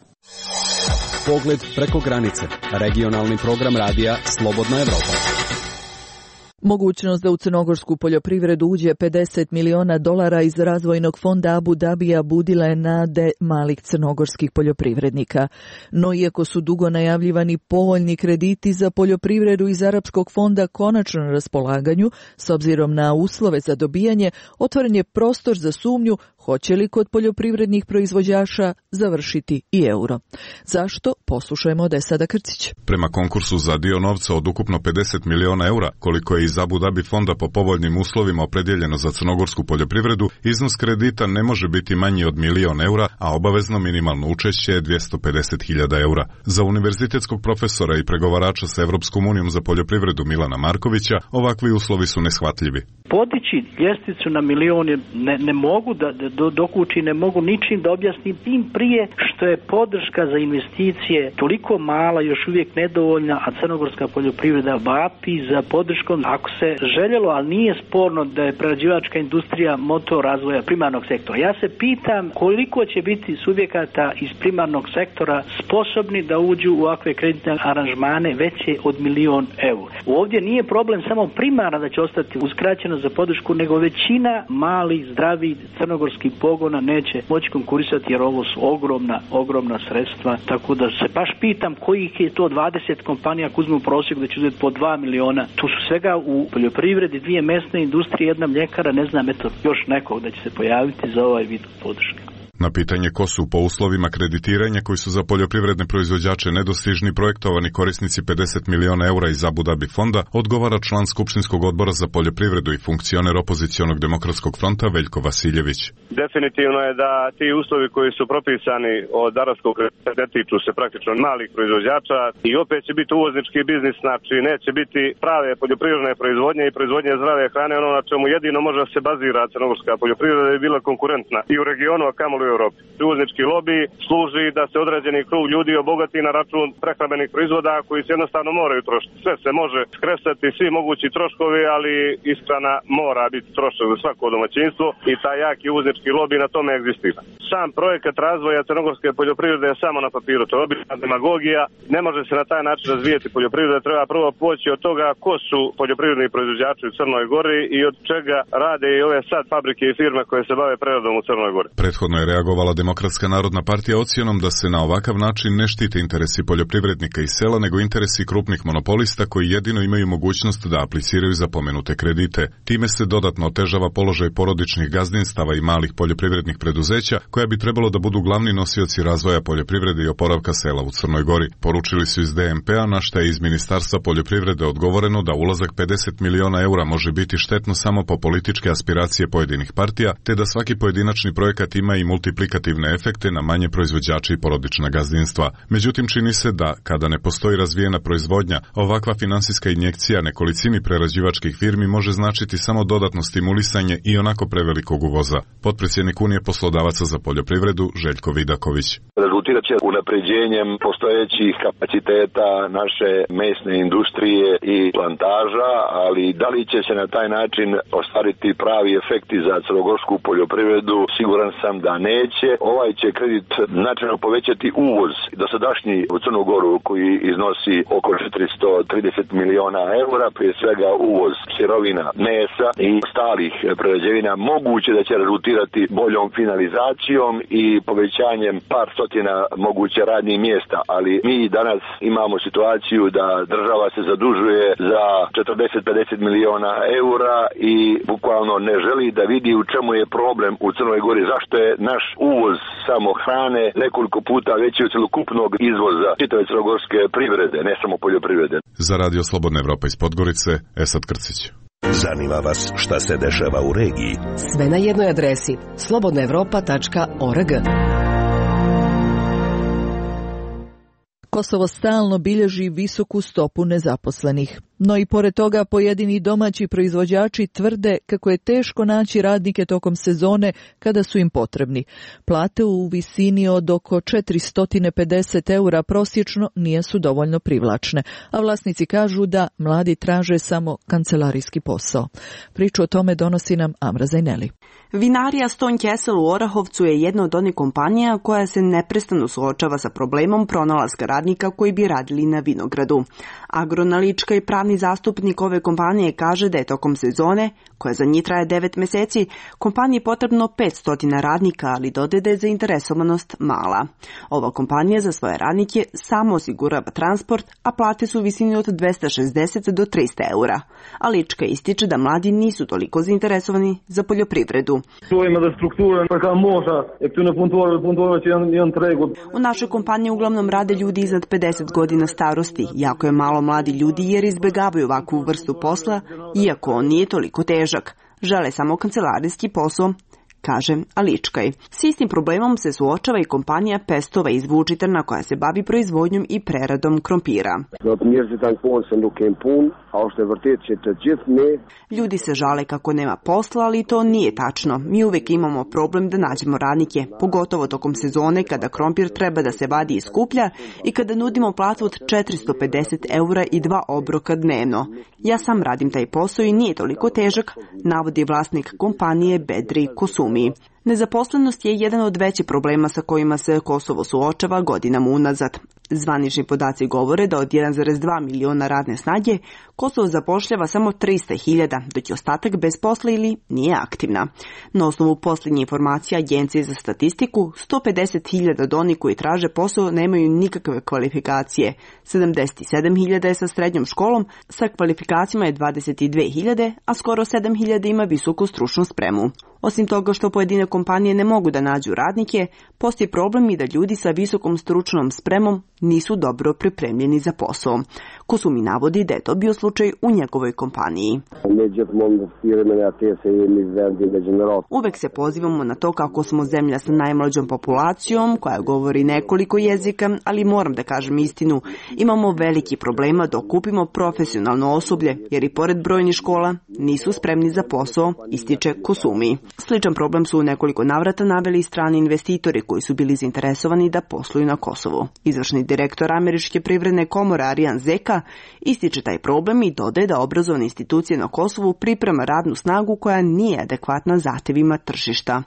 Pogled preko granice. Regionalni program radija Slobodna Evropa. Mogućnost da u crnogorsku poljoprivredu uđe pedeset miliona dolara iz razvojnog fonda Abu Dabija budila je nade malih crnogorskih poljoprivrednika. No iako su dugo najavljivani povoljni krediti za poljoprivredu iz Arapskog fonda konačno na raspolaganju, s obzirom na uslove za dobijanje, otvoren je prostor za sumnju hoće li kod poljoprivrednih proizvođača završiti i euro. Zašto? Poslušajmo od Esada Krcić. Prema konkursu za dio novca od ukupno pedeset miliona eura, koliko je iz Abu Dhabi fonda po povoljnim uslovima opredjeljeno za crnogorsku poljoprivredu, iznos kredita ne može biti manji od milion eura, a obavezno minimalno učešće je dvjesto pedeset hiljada eura. Za univerzitetskog profesora i pregovarača sa Evropskom unijom za poljoprivredu Milana Markovića, ovakvi uslovi su neshvatljivi. Podići ljestvicu na milion ne, ne mogu da, da do, dokući, ne mogu ničim da objasnim, tim prije što je podrška za investicije toliko mala, još uvijek nedovoljna, a crnogorska poljoprivreda vapi za podrškom. Ako se željelo, ali nije sporno da je prerađivačka industrija motor razvoja primarnog sektora. Ja se pitam koliko će biti subjekata iz primarnog sektora sposobni da uđu u ovakve kreditne aranžmane veće od milion eura. Ovdje nije problem samo primarna da će ostati uskraćeno za podršku, nego većina malih, zdravih crnogorskih pogona neće moći konkurisati jer ovo su ogromna, ogromna sredstva. Tako da se baš pitam kojih je to dvadeset kompanija ako uzmu prosjek da će uzeti po dva miliona. Tu su svega u poljoprivredi dvije mesne industrije, jedna mljekara, ne znam, eto još nekog da će se pojaviti za ovaj vid podrške. Na pitanje ko su po uslovima kreditiranja koji su za poljoprivredne proizvođače nedostižni projektovani korisnici pedeset miliona eura iz Abu Dhabi fonda, odgovara član Skupštinskog odbora za poljoprivredu i funkcioner opozicionog demokratskog fronta Veljko Vasiljević. Definitivno je da ti uslovi koji su propisani od arapskog kredita tiču se praktično malih proizvođača i opet će biti uvoznički biznis, znači neće biti prave poljoprivredne proizvodnje i proizvodnje zdrave hrane, ono na čemu jedino može se bazira crnogorska poljoprivreda da je bila konkurentna i u regionu, a kamoli u Evropi. Uvoznički lobi služi da se određeni krug ljudi obogati na račun prehrambenih proizvoda koji se jednostavno moraju trošiti. Sve se može skresati, svi mogući troškovi, ali ishrana mora biti trošak za svako domaćinstvo i taj jaki uvoznički lobi na tome egzistira. Sam projekat razvoja crnogorske poljoprivrede je samo na papiru, to je obična demagogija, ne može se na taj način razvijeti poljoprivreda, treba prvo poći od toga ko su poljoprivredni proizvođači u Crnoj Gori i od čega rade i ove sad fabrike i firme koje se bave preradom u Crnoj Gori. Prethodno je reagovala Demokratska narodna partija ocjenom da se na ovakav način ne štite interesi poljoprivrednika iz sela, nego interesi krupnih monopolista koji jedino imaju mogućnost da apliciraju za pomenute kredite. Time se dodatno otežava položaj porodičnih gazdinstava i malih poljoprivrednih preduzeća, koja bi trebalo da budu glavni nosioci razvoja poljoprivrede i oporavka sela u Crnoj Gori. Poručili su iz D M P-a, na šta je iz Ministarstva poljoprivrede odgovoreno da ulazak pedeset miliona eura može biti štetno samo po političke aspiracije pojedinih partija, te da svaki pojedinačni projekat ima i multiplikativne efekte na manje proizvođače i porodična gazdinstva. Međutim, čini se da, kada ne postoji razvijena proizvodnja, ovakva finansijska injekcija nekolicini prerađivačkih firmi može značiti samo dodatno stimulisanje i onako prevelikog uvoza. Potpredsjednik Unije poslodavaca za poljoprivredu Željko Vidaković. Rezultirat će unapređenjem postojećih kapaciteta naše mesne industrije i plantaža, ali da li će se na taj način ostvariti pravi efekti za crnogorsku poljoprivredu, siguran sam da neće. Ovaj će kredit značajno povećati uvoz dosadašnji u Crnu Goru koji iznosi oko četiristo trideset miliona eura, prije svega uvoz sirovina, mesa i ostalih prerađevina, moguće da će rezultirati boljom finalizacijom i povećanjem par stotina moguće radnih mjesta, ali mi danas imamo situaciju da država se zadužuje za četrdeset do pedeset miliona eura i bukvalno ne želi da vidi u čemu je problem u Crnoj Gori, zašto je naš uvoz samo hrane nekoliko puta veći od celokupnog izvoza čitave crnogorske privrede, ne samo poljoprivrede. Za Radio Slobodna Evropa iz Podgorice, Esad Krcić. Zanima vas šta se dešava u regiji? Sve na jednoj adresi slobodna evropa tačka org. Kosovo stalno bilježi visoku stopu nezaposlenih. No i pored toga pojedini domaći proizvođači tvrde kako je teško naći radnike tokom sezone kada su im potrebni. Plate u visini od oko četiristo pedeset eura prosječno nisu dovoljno privlačne, a vlasnici kažu da mladi traže samo kancelarijski posao. Priču o tome donosi nam Amra Zajneli. Vinarija Stone Castle u Orahovcu je jedna od onih kompanija koja se neprestano suočava sa problemom pronalaska radnika koji bi radili na vinogradu. Agronalička i pravni zastupnik ove kompanije kaže da je tokom sezone, koja za njih traje devet meseci, kompaniji potrebno petsto radnika, ali dodaje da je zainteresovanost mala. Ova kompanija za svoje radnike samo osigurava transport, a plate su u visini od dvesta šezdeset do trista eura. A Lička ističe da mladi nisu toliko zainteresovani za poljoprivredu. U našoj kompaniji uglavnom rade ljudi iznad pedeset godina starosti, jako je malo mladi ljudi jer izbegavaju ovakvu vrstu posla, iako on nije toliko težak. Žele samo kancelarijski posao, kaže Aličkaj. S istim problemom se suočava i kompanija Pestova iz Vučitrna koja se bavi proizvodnjom i preradom krompira. Ljudi se žale kako nema posla, ali to nije tačno. Mi uvek imamo problem da nađemo radnike, pogotovo tokom sezone kada krompir treba da se vadi iz kuplja i kada nudimo platu od četiristo pedeset eura i dva obroka dnevno. Ja sam radim taj posao i nije toliko težak, navodi vlasnik kompanije Bedri Kosumi. Nezaposlenost je jedan od većih problema sa kojima se Kosovo suočava godinama unazad. Zvanični podaci govore da od jedan zarez dva miliona radne snage Kosovo zapošljava samo trista hiljada, dok je ostatak bez posla ili nije aktivna. Na osnovu posljednje informacije Agencije za statistiku, sto pedeset hiljada od onih koji traže posao nemaju nikakve kvalifikacije. sedamdeset sedam hiljada je sa srednjom školom, sa kvalifikacijama je dvadeset dve hiljade, a skoro sedam hiljada ima visoku stručnu spremu. Osim toga što pojedine kompanije ne mogu da nađu radnike, postoji problem i da ljudi sa visokom stručnom spremom nisu dobro pripremljeni za posao. Kosumi navodi da je to bio slučaj u njegovoj kompaniji. Uvek se pozivamo na to kako smo zemlja sa najmlađom populacijom koja govori nekoliko jezika, ali moram da kažem istinu, imamo veliki problema da okupimo profesionalno osoblje, jer i pored brojnih škola nisu spremni za posao, ističe Kosumi. Sličan problem su u nekoliko navrata naveli i strani investitori koji su bili zainteresovani da posluju na Kosovu. Izvršni direktor Američke privredne komore Arjan Zeka ističe taj problem i dodaje da obrazovne institucije na Kosovu priprema radnu snagu koja nije adekvatna zahtevima tržišta.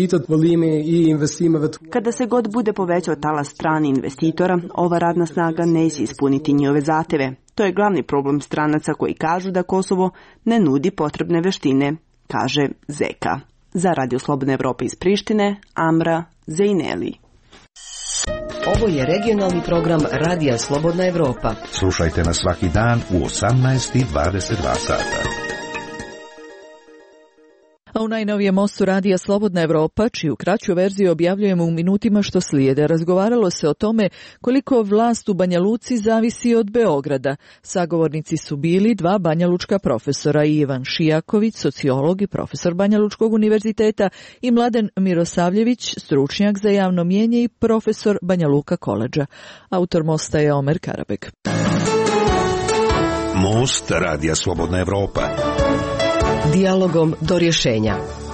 Kada se god bude povećao talas strani investitora, ova radna snaga neće ispuniti njihove zahteve. To je glavni problem stranaca koji kažu da Kosovo ne nudi potrebne veštine, kaže Zeka. Za Radio Slobodne Evrope iz Prištine, Amra Zejneli. Ovo je regionalni program Radija Slobodna Evropa. Slušajte nas svaki dan u osamnaest i dvadeset dva sata. A u najnovijem mostu Radija Slobodna Evropa, čiju kraću verziju objavljujemo u minutima što slijede, razgovaralo se o tome koliko vlast u Banja Luci zavisi od Beograda. Sagovornici su bili dva banjalučka profesora, Ivan Šijaković, sociolog i profesor Banjalučkog univerziteta, i Mladen Mirosavljević, stručnjak za javno mnijenje i profesor Banja Luka koledža. Autor mosta je Omer Karabek. Most Radija Slobodna Evropa. Dijalogom do rješenja.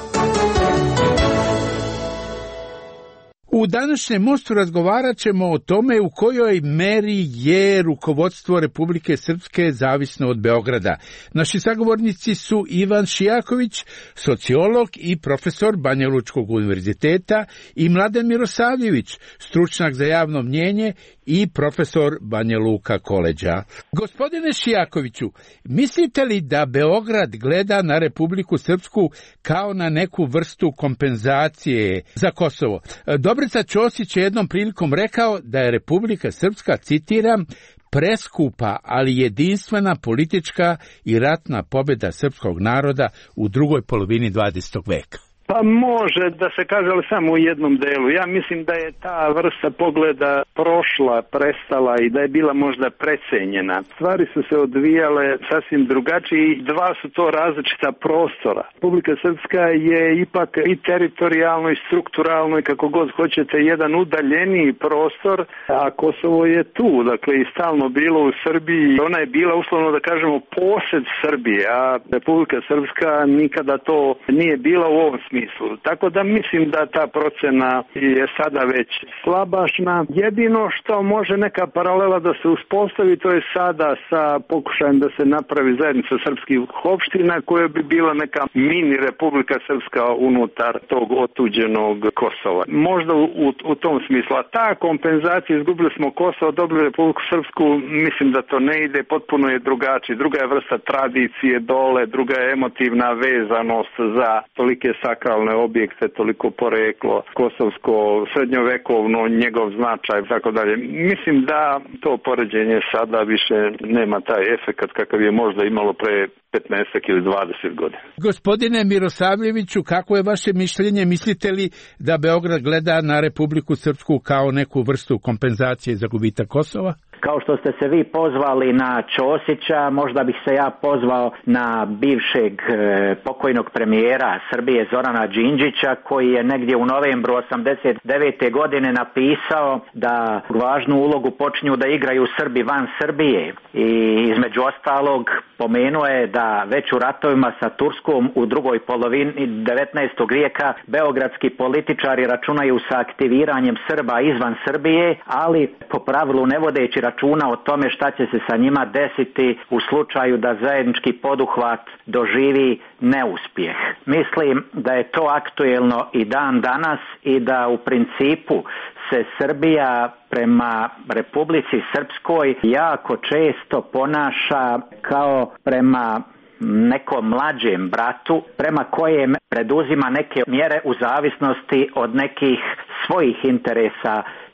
U današnjem mostu razgovarat ćemo o tome u kojoj meri je rukovodstvo Republike Srpske zavisno od Beograda. Naši sagovornici su Ivan Šijaković, sociolog i profesor Banjalučkog univerziteta, i Mladen Mirosavljević, stručnjak za javno mnijenje i profesor Banja Luka koledža. Gospodine Šijakoviću, mislite li da Beograd gleda na Republiku Srpsku kao na neku vrstu kompenzacije za Kosovo? Dobrica Ćosić je jednom prilikom rekao da je Republika Srpska, citiram, preskupa, ali jedinstvena politička i ratna pobjeda srpskog naroda u drugoj polovini dvadesetog veka. Pa može da se kaže, ali samo u jednom delu. Ja mislim da je ta vrsta pogleda prošla, prestala i da je bila možda precenjena. Stvari su se odvijale sasvim drugačije i dva su to različita prostora. Republika Srpska je ipak i teritorijalno i strukturalno i kako god hoćete jedan udaljeniji prostor, a Kosovo je tu, dakle i stalno bilo u Srbiji. Ona je bila, uslovno da kažemo, posed Srbije, a Republika Srpska nikada to nije bila u ovom smislu. Tako da mislim da ta procena je sada već slabašna. Jedino što može neka paralela da se uspostavi, to je sada sa pokušajem da se napravi zajednica srpskih opština koja bi bila neka mini Republika Srpska unutar tog otuđenog Kosova. Možda u, u tom smislu. A ta kompenzacija, izgubili smo Kosovo, dobili Republiku Srpsku, mislim da to ne ide, potpuno je drugačije. Druga je vrsta tradicije dole, druga je emotivna vezanost za tolike sakralne objekte, toliko poreklo, kosovsko, srednjovekovno, njegov značaj i tako dalje. Mislim da to poređenje sada više nema taj efekat kakav je možda imalo pre petnaest ili dvadeset godina. Gospodine Mirosavljeviću, kako je vaše mišljenje? Mislite li da Beograd gleda na Republiku Srpsku kao neku vrstu kompenzacije za gubitak Kosova? Kao što ste se vi pozvali na Ćosića, možda bih se ja pozvao na bivšeg e, pokojnog premijera Srbije Zorana Đinđića, koji je negdje u novembru osamdeset devete godine napisao da važnu ulogu počinju da igraju Srbi van Srbije. I između ostalog pomenuo je da već u ratovima sa Turskom u drugoj polovini devetnaestog vijeka beogradski političari računaju sa aktiviranjem Srba izvan Srbije, ali po pravilu ne vodeći računa o tome šta će se sa njima desiti u slučaju da zajednički poduhvat doživi neuspjeh. Mislim da je to aktuelno i dan danas i da u principu se Srbija prema Republici Srpskoj jako često ponaša kao prema nekom mlađem bratu, prema kojem preduzima neke mjere u zavisnosti od nekih svojih interesa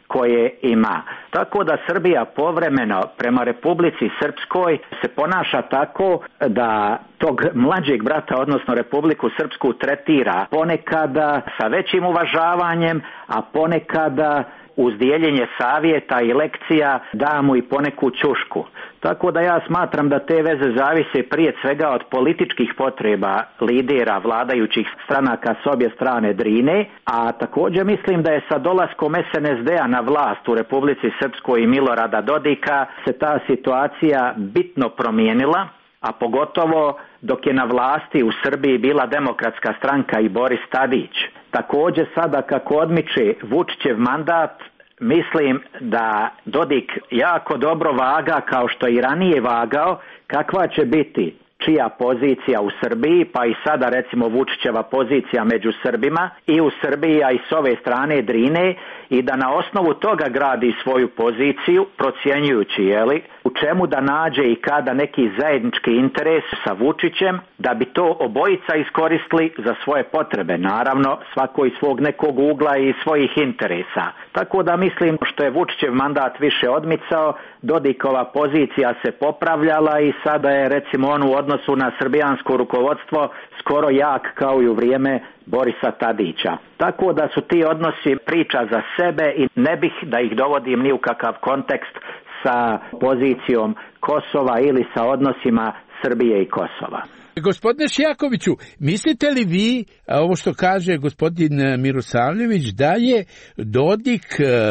koje ima. Tako da Srbija povremeno prema Republici Srpskoj se ponaša tako da tog mlađeg brata, odnosno Republiku Srpsku, tretira ponekada sa većim uvažavanjem, a ponekada uz dijeljenje savjeta i lekcija da mu i poneku ćušku. Tako da ja smatram da te veze zavise prije svega od političkih potreba lidera vladajućih stranaka s obje strane Drine, a također mislim da je sa dolaskom es en es de a na vlast u Republici Srpskoj i Milorada Dodika se ta situacija bitno promijenila, a pogotovo dok je na vlasti u Srbiji bila Demokratska stranka i Boris Tadić. Također sada kako odmiče Vučićev mandat, mislim da Dodik jako dobro vaga, kao što je i ranije vagao, kakva će biti čija pozicija u Srbiji, pa i sada recimo Vučićeva pozicija među Srbima i u Srbiji, a i s ove strane Drine, i da na osnovu toga gradi svoju poziciju, procjenjujući jeli, u čemu da nađe i kada neki zajednički interes sa Vučićem, da bi to obojica iskoristili za svoje potrebe, naravno svako iz svog nekog ugla i svojih interesa. Tako da mislim što je Vučićev mandat više odmicao, Dodikova pozicija se popravljala i sada je recimo on u odnosu na srbijansko rukovodstvo skoro jak kao i u vrijeme Borisa Tadića. Tako da su ti odnosi priča za sebe i ne bih da ih dovodim ni u kakav kontekst sa pozicijom Kosova ili sa odnosima Srbije i Kosova. Gospodine Šijakoviću, mislite li vi, ovo što kaže gospodin Mirosavljević, da je Dodik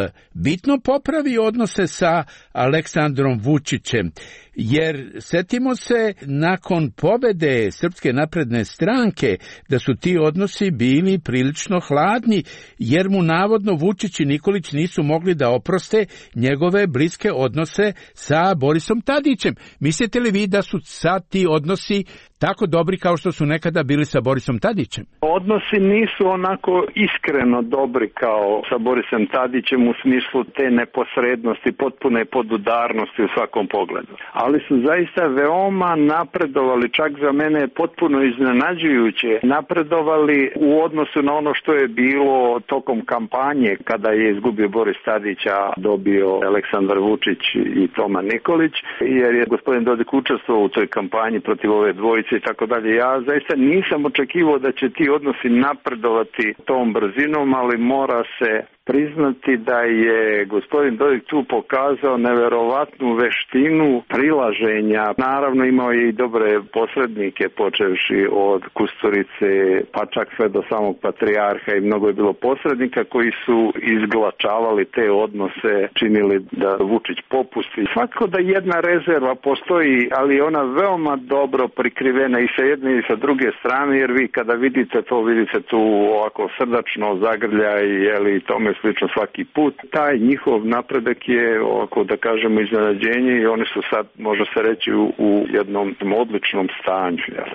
bitno popravi odnose sa Aleksandrom Vučićem? Jer setimo se, nakon pobede Srpske napredne stranke, da su ti odnosi bili prilično hladni, jer mu navodno Vučić i Nikolić nisu mogli da oproste njegove bliske odnose sa Borisom Tadićem. Mislite li vi da su sad ti odnosi tako dobri kao što su nekada bili sa Borisom Tadićem? Odnosi nisu onako iskreno dobri kao sa Borisom Tadićem u smislu te neposrednosti, potpune podudarnosti u svakom pogledu. Ali su zaista veoma napredovali, čak za mene je potpuno iznenađujuće napredovali u odnosu na ono što je bilo tokom kampanje kada je izgubio Boris Tadić, a dobio Aleksandar Vučić i Toma Nikolić, jer je gospodin Dodik učestvovao u toj kampanji protiv ove dvojice i tako dalje. Ja zaista nisam očekivao da će ti odnosi napredovati tom brzinom, ali mora se priznati da je gospodin Dodik tu pokazao neverovatnu veštinu prilaženja. Naravno imao je i dobre posrednike, počevši od Kusturice pa čak sve do samog patrijarha, i mnogo je bilo posrednika koji su izglačavali te odnose, činili da Vučić popusti. Svako da jedna rezerva postoji, ali ona veoma dobro prikrivena i sa jedne i sa druge strane, jer vi kada vidite to, vidite tu ovako srdačno zagrljaj, jeli, tome slično svaki put. Taj njihov napredak je, ovako da kažemo, iznenađenje i oni su sad, može se reći, u, u jednom odličnom stanju. Jel?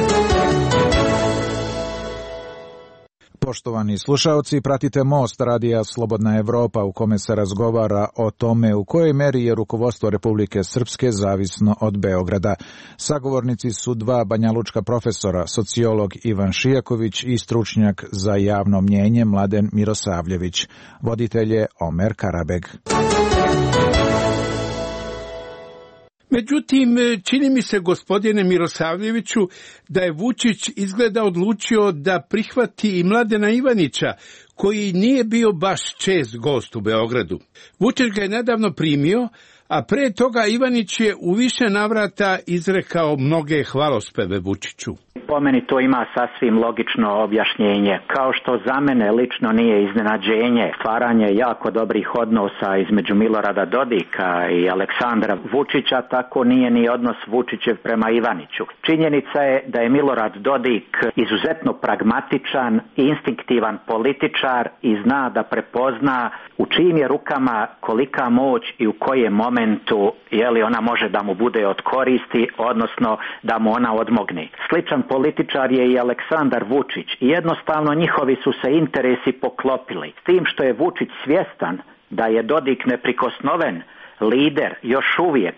Poštovani slušaoci, pratite Most Radija Slobodna Evropa u kome se razgovara o tome u kojoj meri je rukovodstvo Republike Srpske zavisno od Beograda. Sagovornici su dva banjalučka profesora, sociolog Ivan Šijaković i stručnjak za javno mnjenje Mladen Mirosavljević. Voditelj je Omer Karabeg. Međutim, čini mi se, gospodine Mirosavljeviću, da je Vučić izgleda odlučio da prihvati i Mladena Ivanića, koji nije bio baš čest gost u Beogradu. Vučić ga je nedavno primio, a pre toga Ivanić je u više navrata izrekao mnoge hvalospeve Vučiću. Po meni to ima sasvim logično objašnjenje. Kao što za mene lično nije iznenađenje stvaranje jako dobrih odnosa između Milorada Dodika i Aleksandra Vučića, tako nije ni odnos Vučićev prema Ivaniću. Činjenica je da je Milorad Dodik izuzetno pragmatičan, instinktivan političar i zna da prepozna u čijim je rukama kolika moć i u kojem momentu je li ona može da mu bude od koristi, odnosno da mu ona odmogne. Sličan političar je i Aleksandar Vučić i jednostavno njihovi su se interesi poklopili. S tim što je Vučić svjestan da je Dodik neprikosnoven lider još uvijek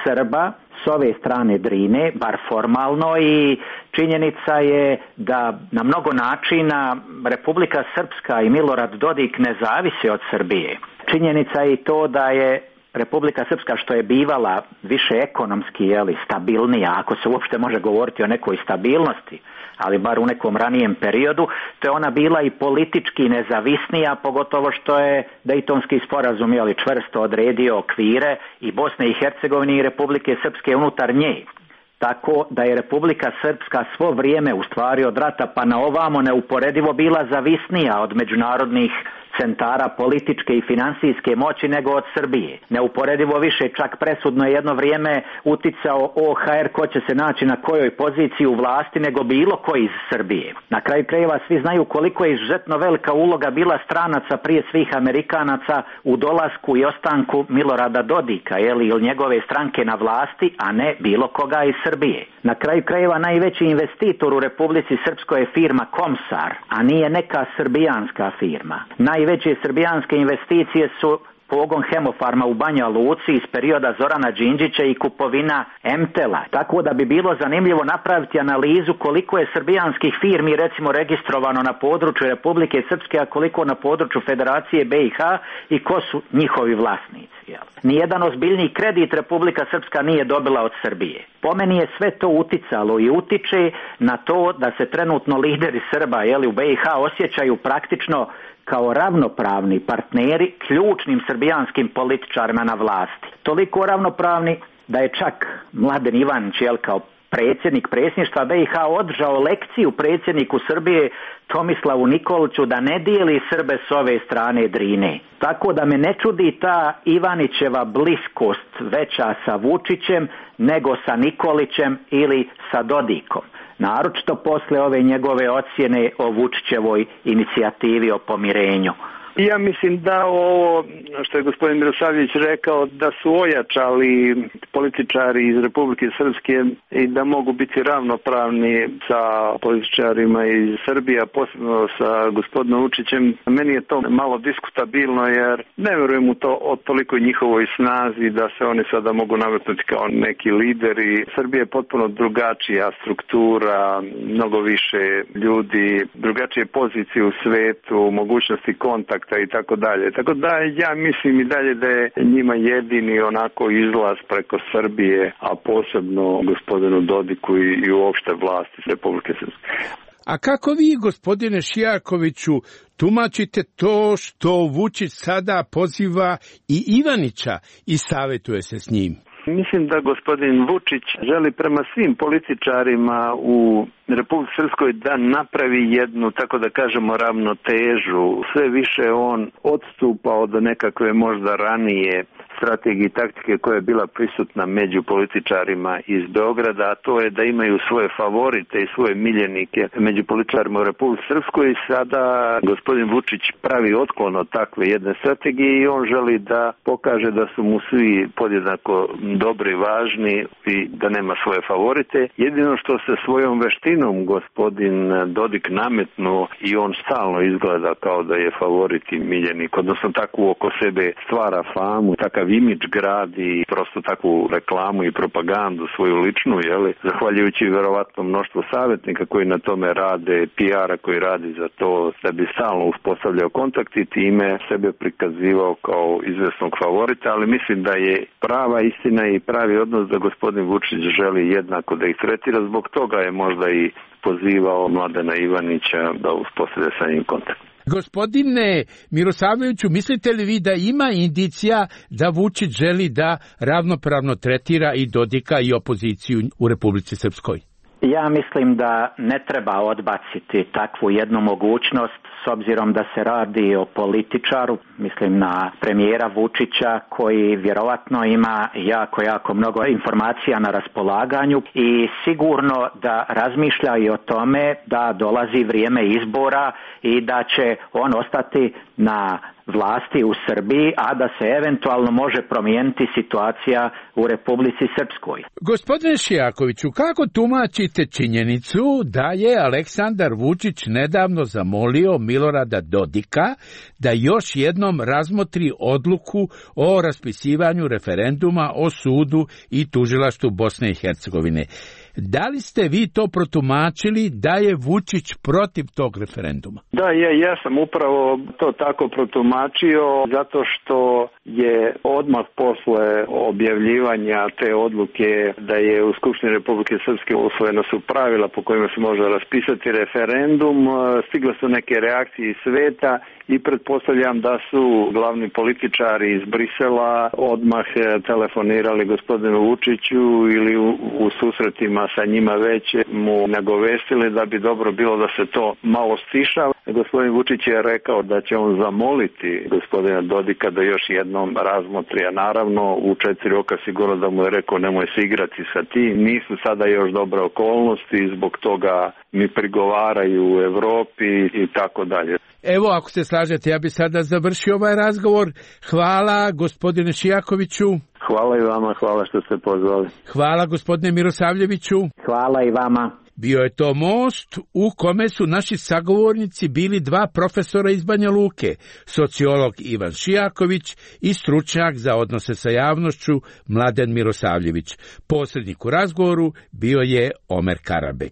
Srba s ove strane Drine, bar formalno, i činjenica je da na mnogo načina Republika Srpska i Milorad Dodik ne zavise od Srbije. Činjenica je i to da je Republika Srpska, što je bivala više ekonomski, jeli, stabilnija, ako se uopšte može govoriti o nekoj stabilnosti, ali bar u nekom ranijem periodu, to je ona bila i politički nezavisnija, pogotovo što je Dejtonski sporazum, jeli, čvrsto odredio okvire i Bosne i Hercegovine i Republike Srpske unutar nje. Tako da je Republika Srpska svo vrijeme, u stvari od rata pa na ovamo, neuporedivo bila zavisnija od međunarodnih centara političke i finansijske moći nego od Srbije. Neuporedivo više, čak presudno je jedno vrijeme uticao O H R ko će se naći na kojoj poziciji u vlasti nego bilo koji iz Srbije. Na kraju krajeva svi znaju koliko je izuzetno velika uloga bila stranaca, prije svih Amerikanaca, u dolasku i ostanku Milorada Dodika, jeli, ili njegove stranke na vlasti, a ne bilo koga iz Srbije. Na kraju krajeva najveći investitor u Republici Srpskoj je firma Komsar, a nije neka srbijanska firma. Najveće srbijanske investicije su pogon Hemofarma u Banja Luci iz perioda Zorana Đinđića i kupovina Emtela. Tako da bi bilo zanimljivo napraviti analizu koliko je srbijanskih firmi recimo registrovano na području Republike Srpske, a koliko na području Federacije B i H i ko su njihovi vlasnici. Jel? Nijedan ozbiljniji kredit Republika Srpska nije dobila od Srbije. Po meni je sve to uticalo i utiče na to da se trenutno lideri Srba, jeli, u B i H osjećaju praktično kao ravnopravni partneri ključnim srbijanskim političarima na vlasti. Toliko ravnopravni da je čak Mladen Ivanić, jel, kao predsjednik predsjedništva B i H održao lekciju predsjedniku Srbije Tomislavu Nikoliću da ne dijeli Srbe s ove strane Drine. Tako da me ne čudi ta Ivanićeva bliskost veća sa Vučićem nego sa Nikolićem ili sa Dodikom. Naročito posle ove njegove ocjene o Vučićevoj inicijativi o pomirenju. Ja mislim da ovo što je gospodin Mirosavljević rekao, da su ojačali političari iz Republike Srpske i da mogu biti ravnopravni sa političarima iz Srbije, posebno sa gospodinom Vučićem. Meni je to malo diskutabilno jer ne verujem u to o toliko njihovoj snazi da se oni sada mogu nametnuti kao neki lideri. Srbija je potpuno drugačija struktura, mnogo više ljudi, drugačije pozicije u svetu, mogućnosti kontakta i tako dalje. Tako da ja mislim i dalje da je njima jedini onako izlaz preko Srbije, a posebno gospodinu Dodiku i, i uopšte vlasti Republike Srpske. A kako vi, gospodine Šijakoviću, tumačite to što Vučić sada poziva i Ivanića i savjetuje se s njim? Mislim da gospodin Vučić želi prema svim političarima u Republici Srpskoj da napravi jednu, tako da kažemo, ravnotežu. Sve više on odstupa od nekakve možda ranije strategije i taktike koja je bila prisutna među političarima iz Beograda, a to je da imaju svoje favorite i svoje miljenike među političarima u Republici Srpskoj. I sada gospodin Vučić pravi otklon od takve jedne strategije i on želi da pokaže da su mu svi podjednako dobri i važni i da nema svoje favorite. Jedino što se svojom veštinom gospodin Dodik nametnuo i on stalno izgleda kao da je favorit i miljenik, odnosno takvu oko sebe stvara famu, takav imidž gradi, prosto takvu reklamu i propagandu svoju ličnu, jeli, zahvaljujući vjerovatno mnoštvo savjetnika koji na tome rade, P R-a koji radi za to, da bi stalno uspostavljao kontakt i time sebe prikazivao kao izvesnog favorita, ali mislim da je prava istina i pravi odnos da gospodin Vučić želi jednako da ih tretira, zbog toga je možda i pozivao Mladena Ivanića da uspostavlja sa njim kontakt. Gospodine Mirosavljeviću, mislite li vi da ima indicija da Vučić želi da ravnopravno tretira i Dodika i opoziciju u Republici Srpskoj? Ja mislim da ne treba odbaciti takvu jednu mogućnost s obzirom da se radi o političaru, mislim na premijera Vučića koji vjerovatno ima jako, jako mnogo informacija na raspolaganju i sigurno da razmišlja i o tome da dolazi vrijeme izbora i da će on ostati na vlasti u Srbiji, a da se eventualno može promijeniti situacija u Republici Srpskoj. Gospodine Šijakoviću, kako tumačite činjenicu da je Aleksandar Vučić nedavno zamolio Milorada Dodika da još jednom razmotri odluku o raspisivanju referenduma o sudu i tužilaštvu Bosne i Hercegovine. Da li ste vi to protumačili da je Vučić protiv tog referenduma? Da, ja, ja sam upravo to tako protumačio zato što je odmah posle objavljivanja te odluke da je u Skupštini Republike Srpske usvojena su pravila po kojima se može raspisati referendum, stigle su neke reakcije iz sveta i pretpostavljam da su glavni političari iz Brisela odmah telefonirali gospodinu Vučiću ili u, u susretima sa njima već mu nagovestili da bi dobro bilo da se to malo stiša. Gospodin Vučić je rekao da će on zamoliti gospodina Dodika da još jednom razmotri, a naravno u četiri oka sigurno da mu je rekao nemoj se igrati sa tim. Nisu sada još dobre okolnosti, zbog toga mi prigovaraju u Evropi i tako dalje. Evo, ako se slažete, ja bi sada završio ovaj razgovor. Hvala gospodine Šijakoviću. Hvala i vama, hvala što ste pozvali. Hvala gospodine Mirosavljeviću. Hvala i vama. Bio je to most u kome su naši sagovornici bili dva profesora iz Banja Luke, sociolog Ivan Šijaković i stručnjak za odnose sa javnošću Mladen Mirosavljević. Posrednik u razgovoru bio je Omer Karabek.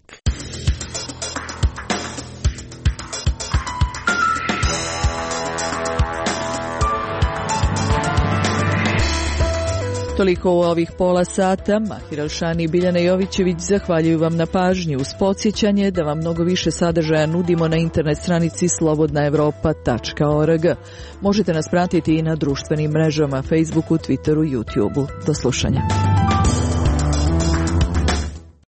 Toliko u ovih pola sata. Mahir Alšani i Biljana Jovićević zahvaljuju vam na pažnji uz podsjećanje da vam mnogo više sadržaja nudimo na internet stranici slobodna evropa tačka org. Možete nas pratiti i na društvenim mrežama Facebooku, Twitteru, YouTubeu. Do slušanja.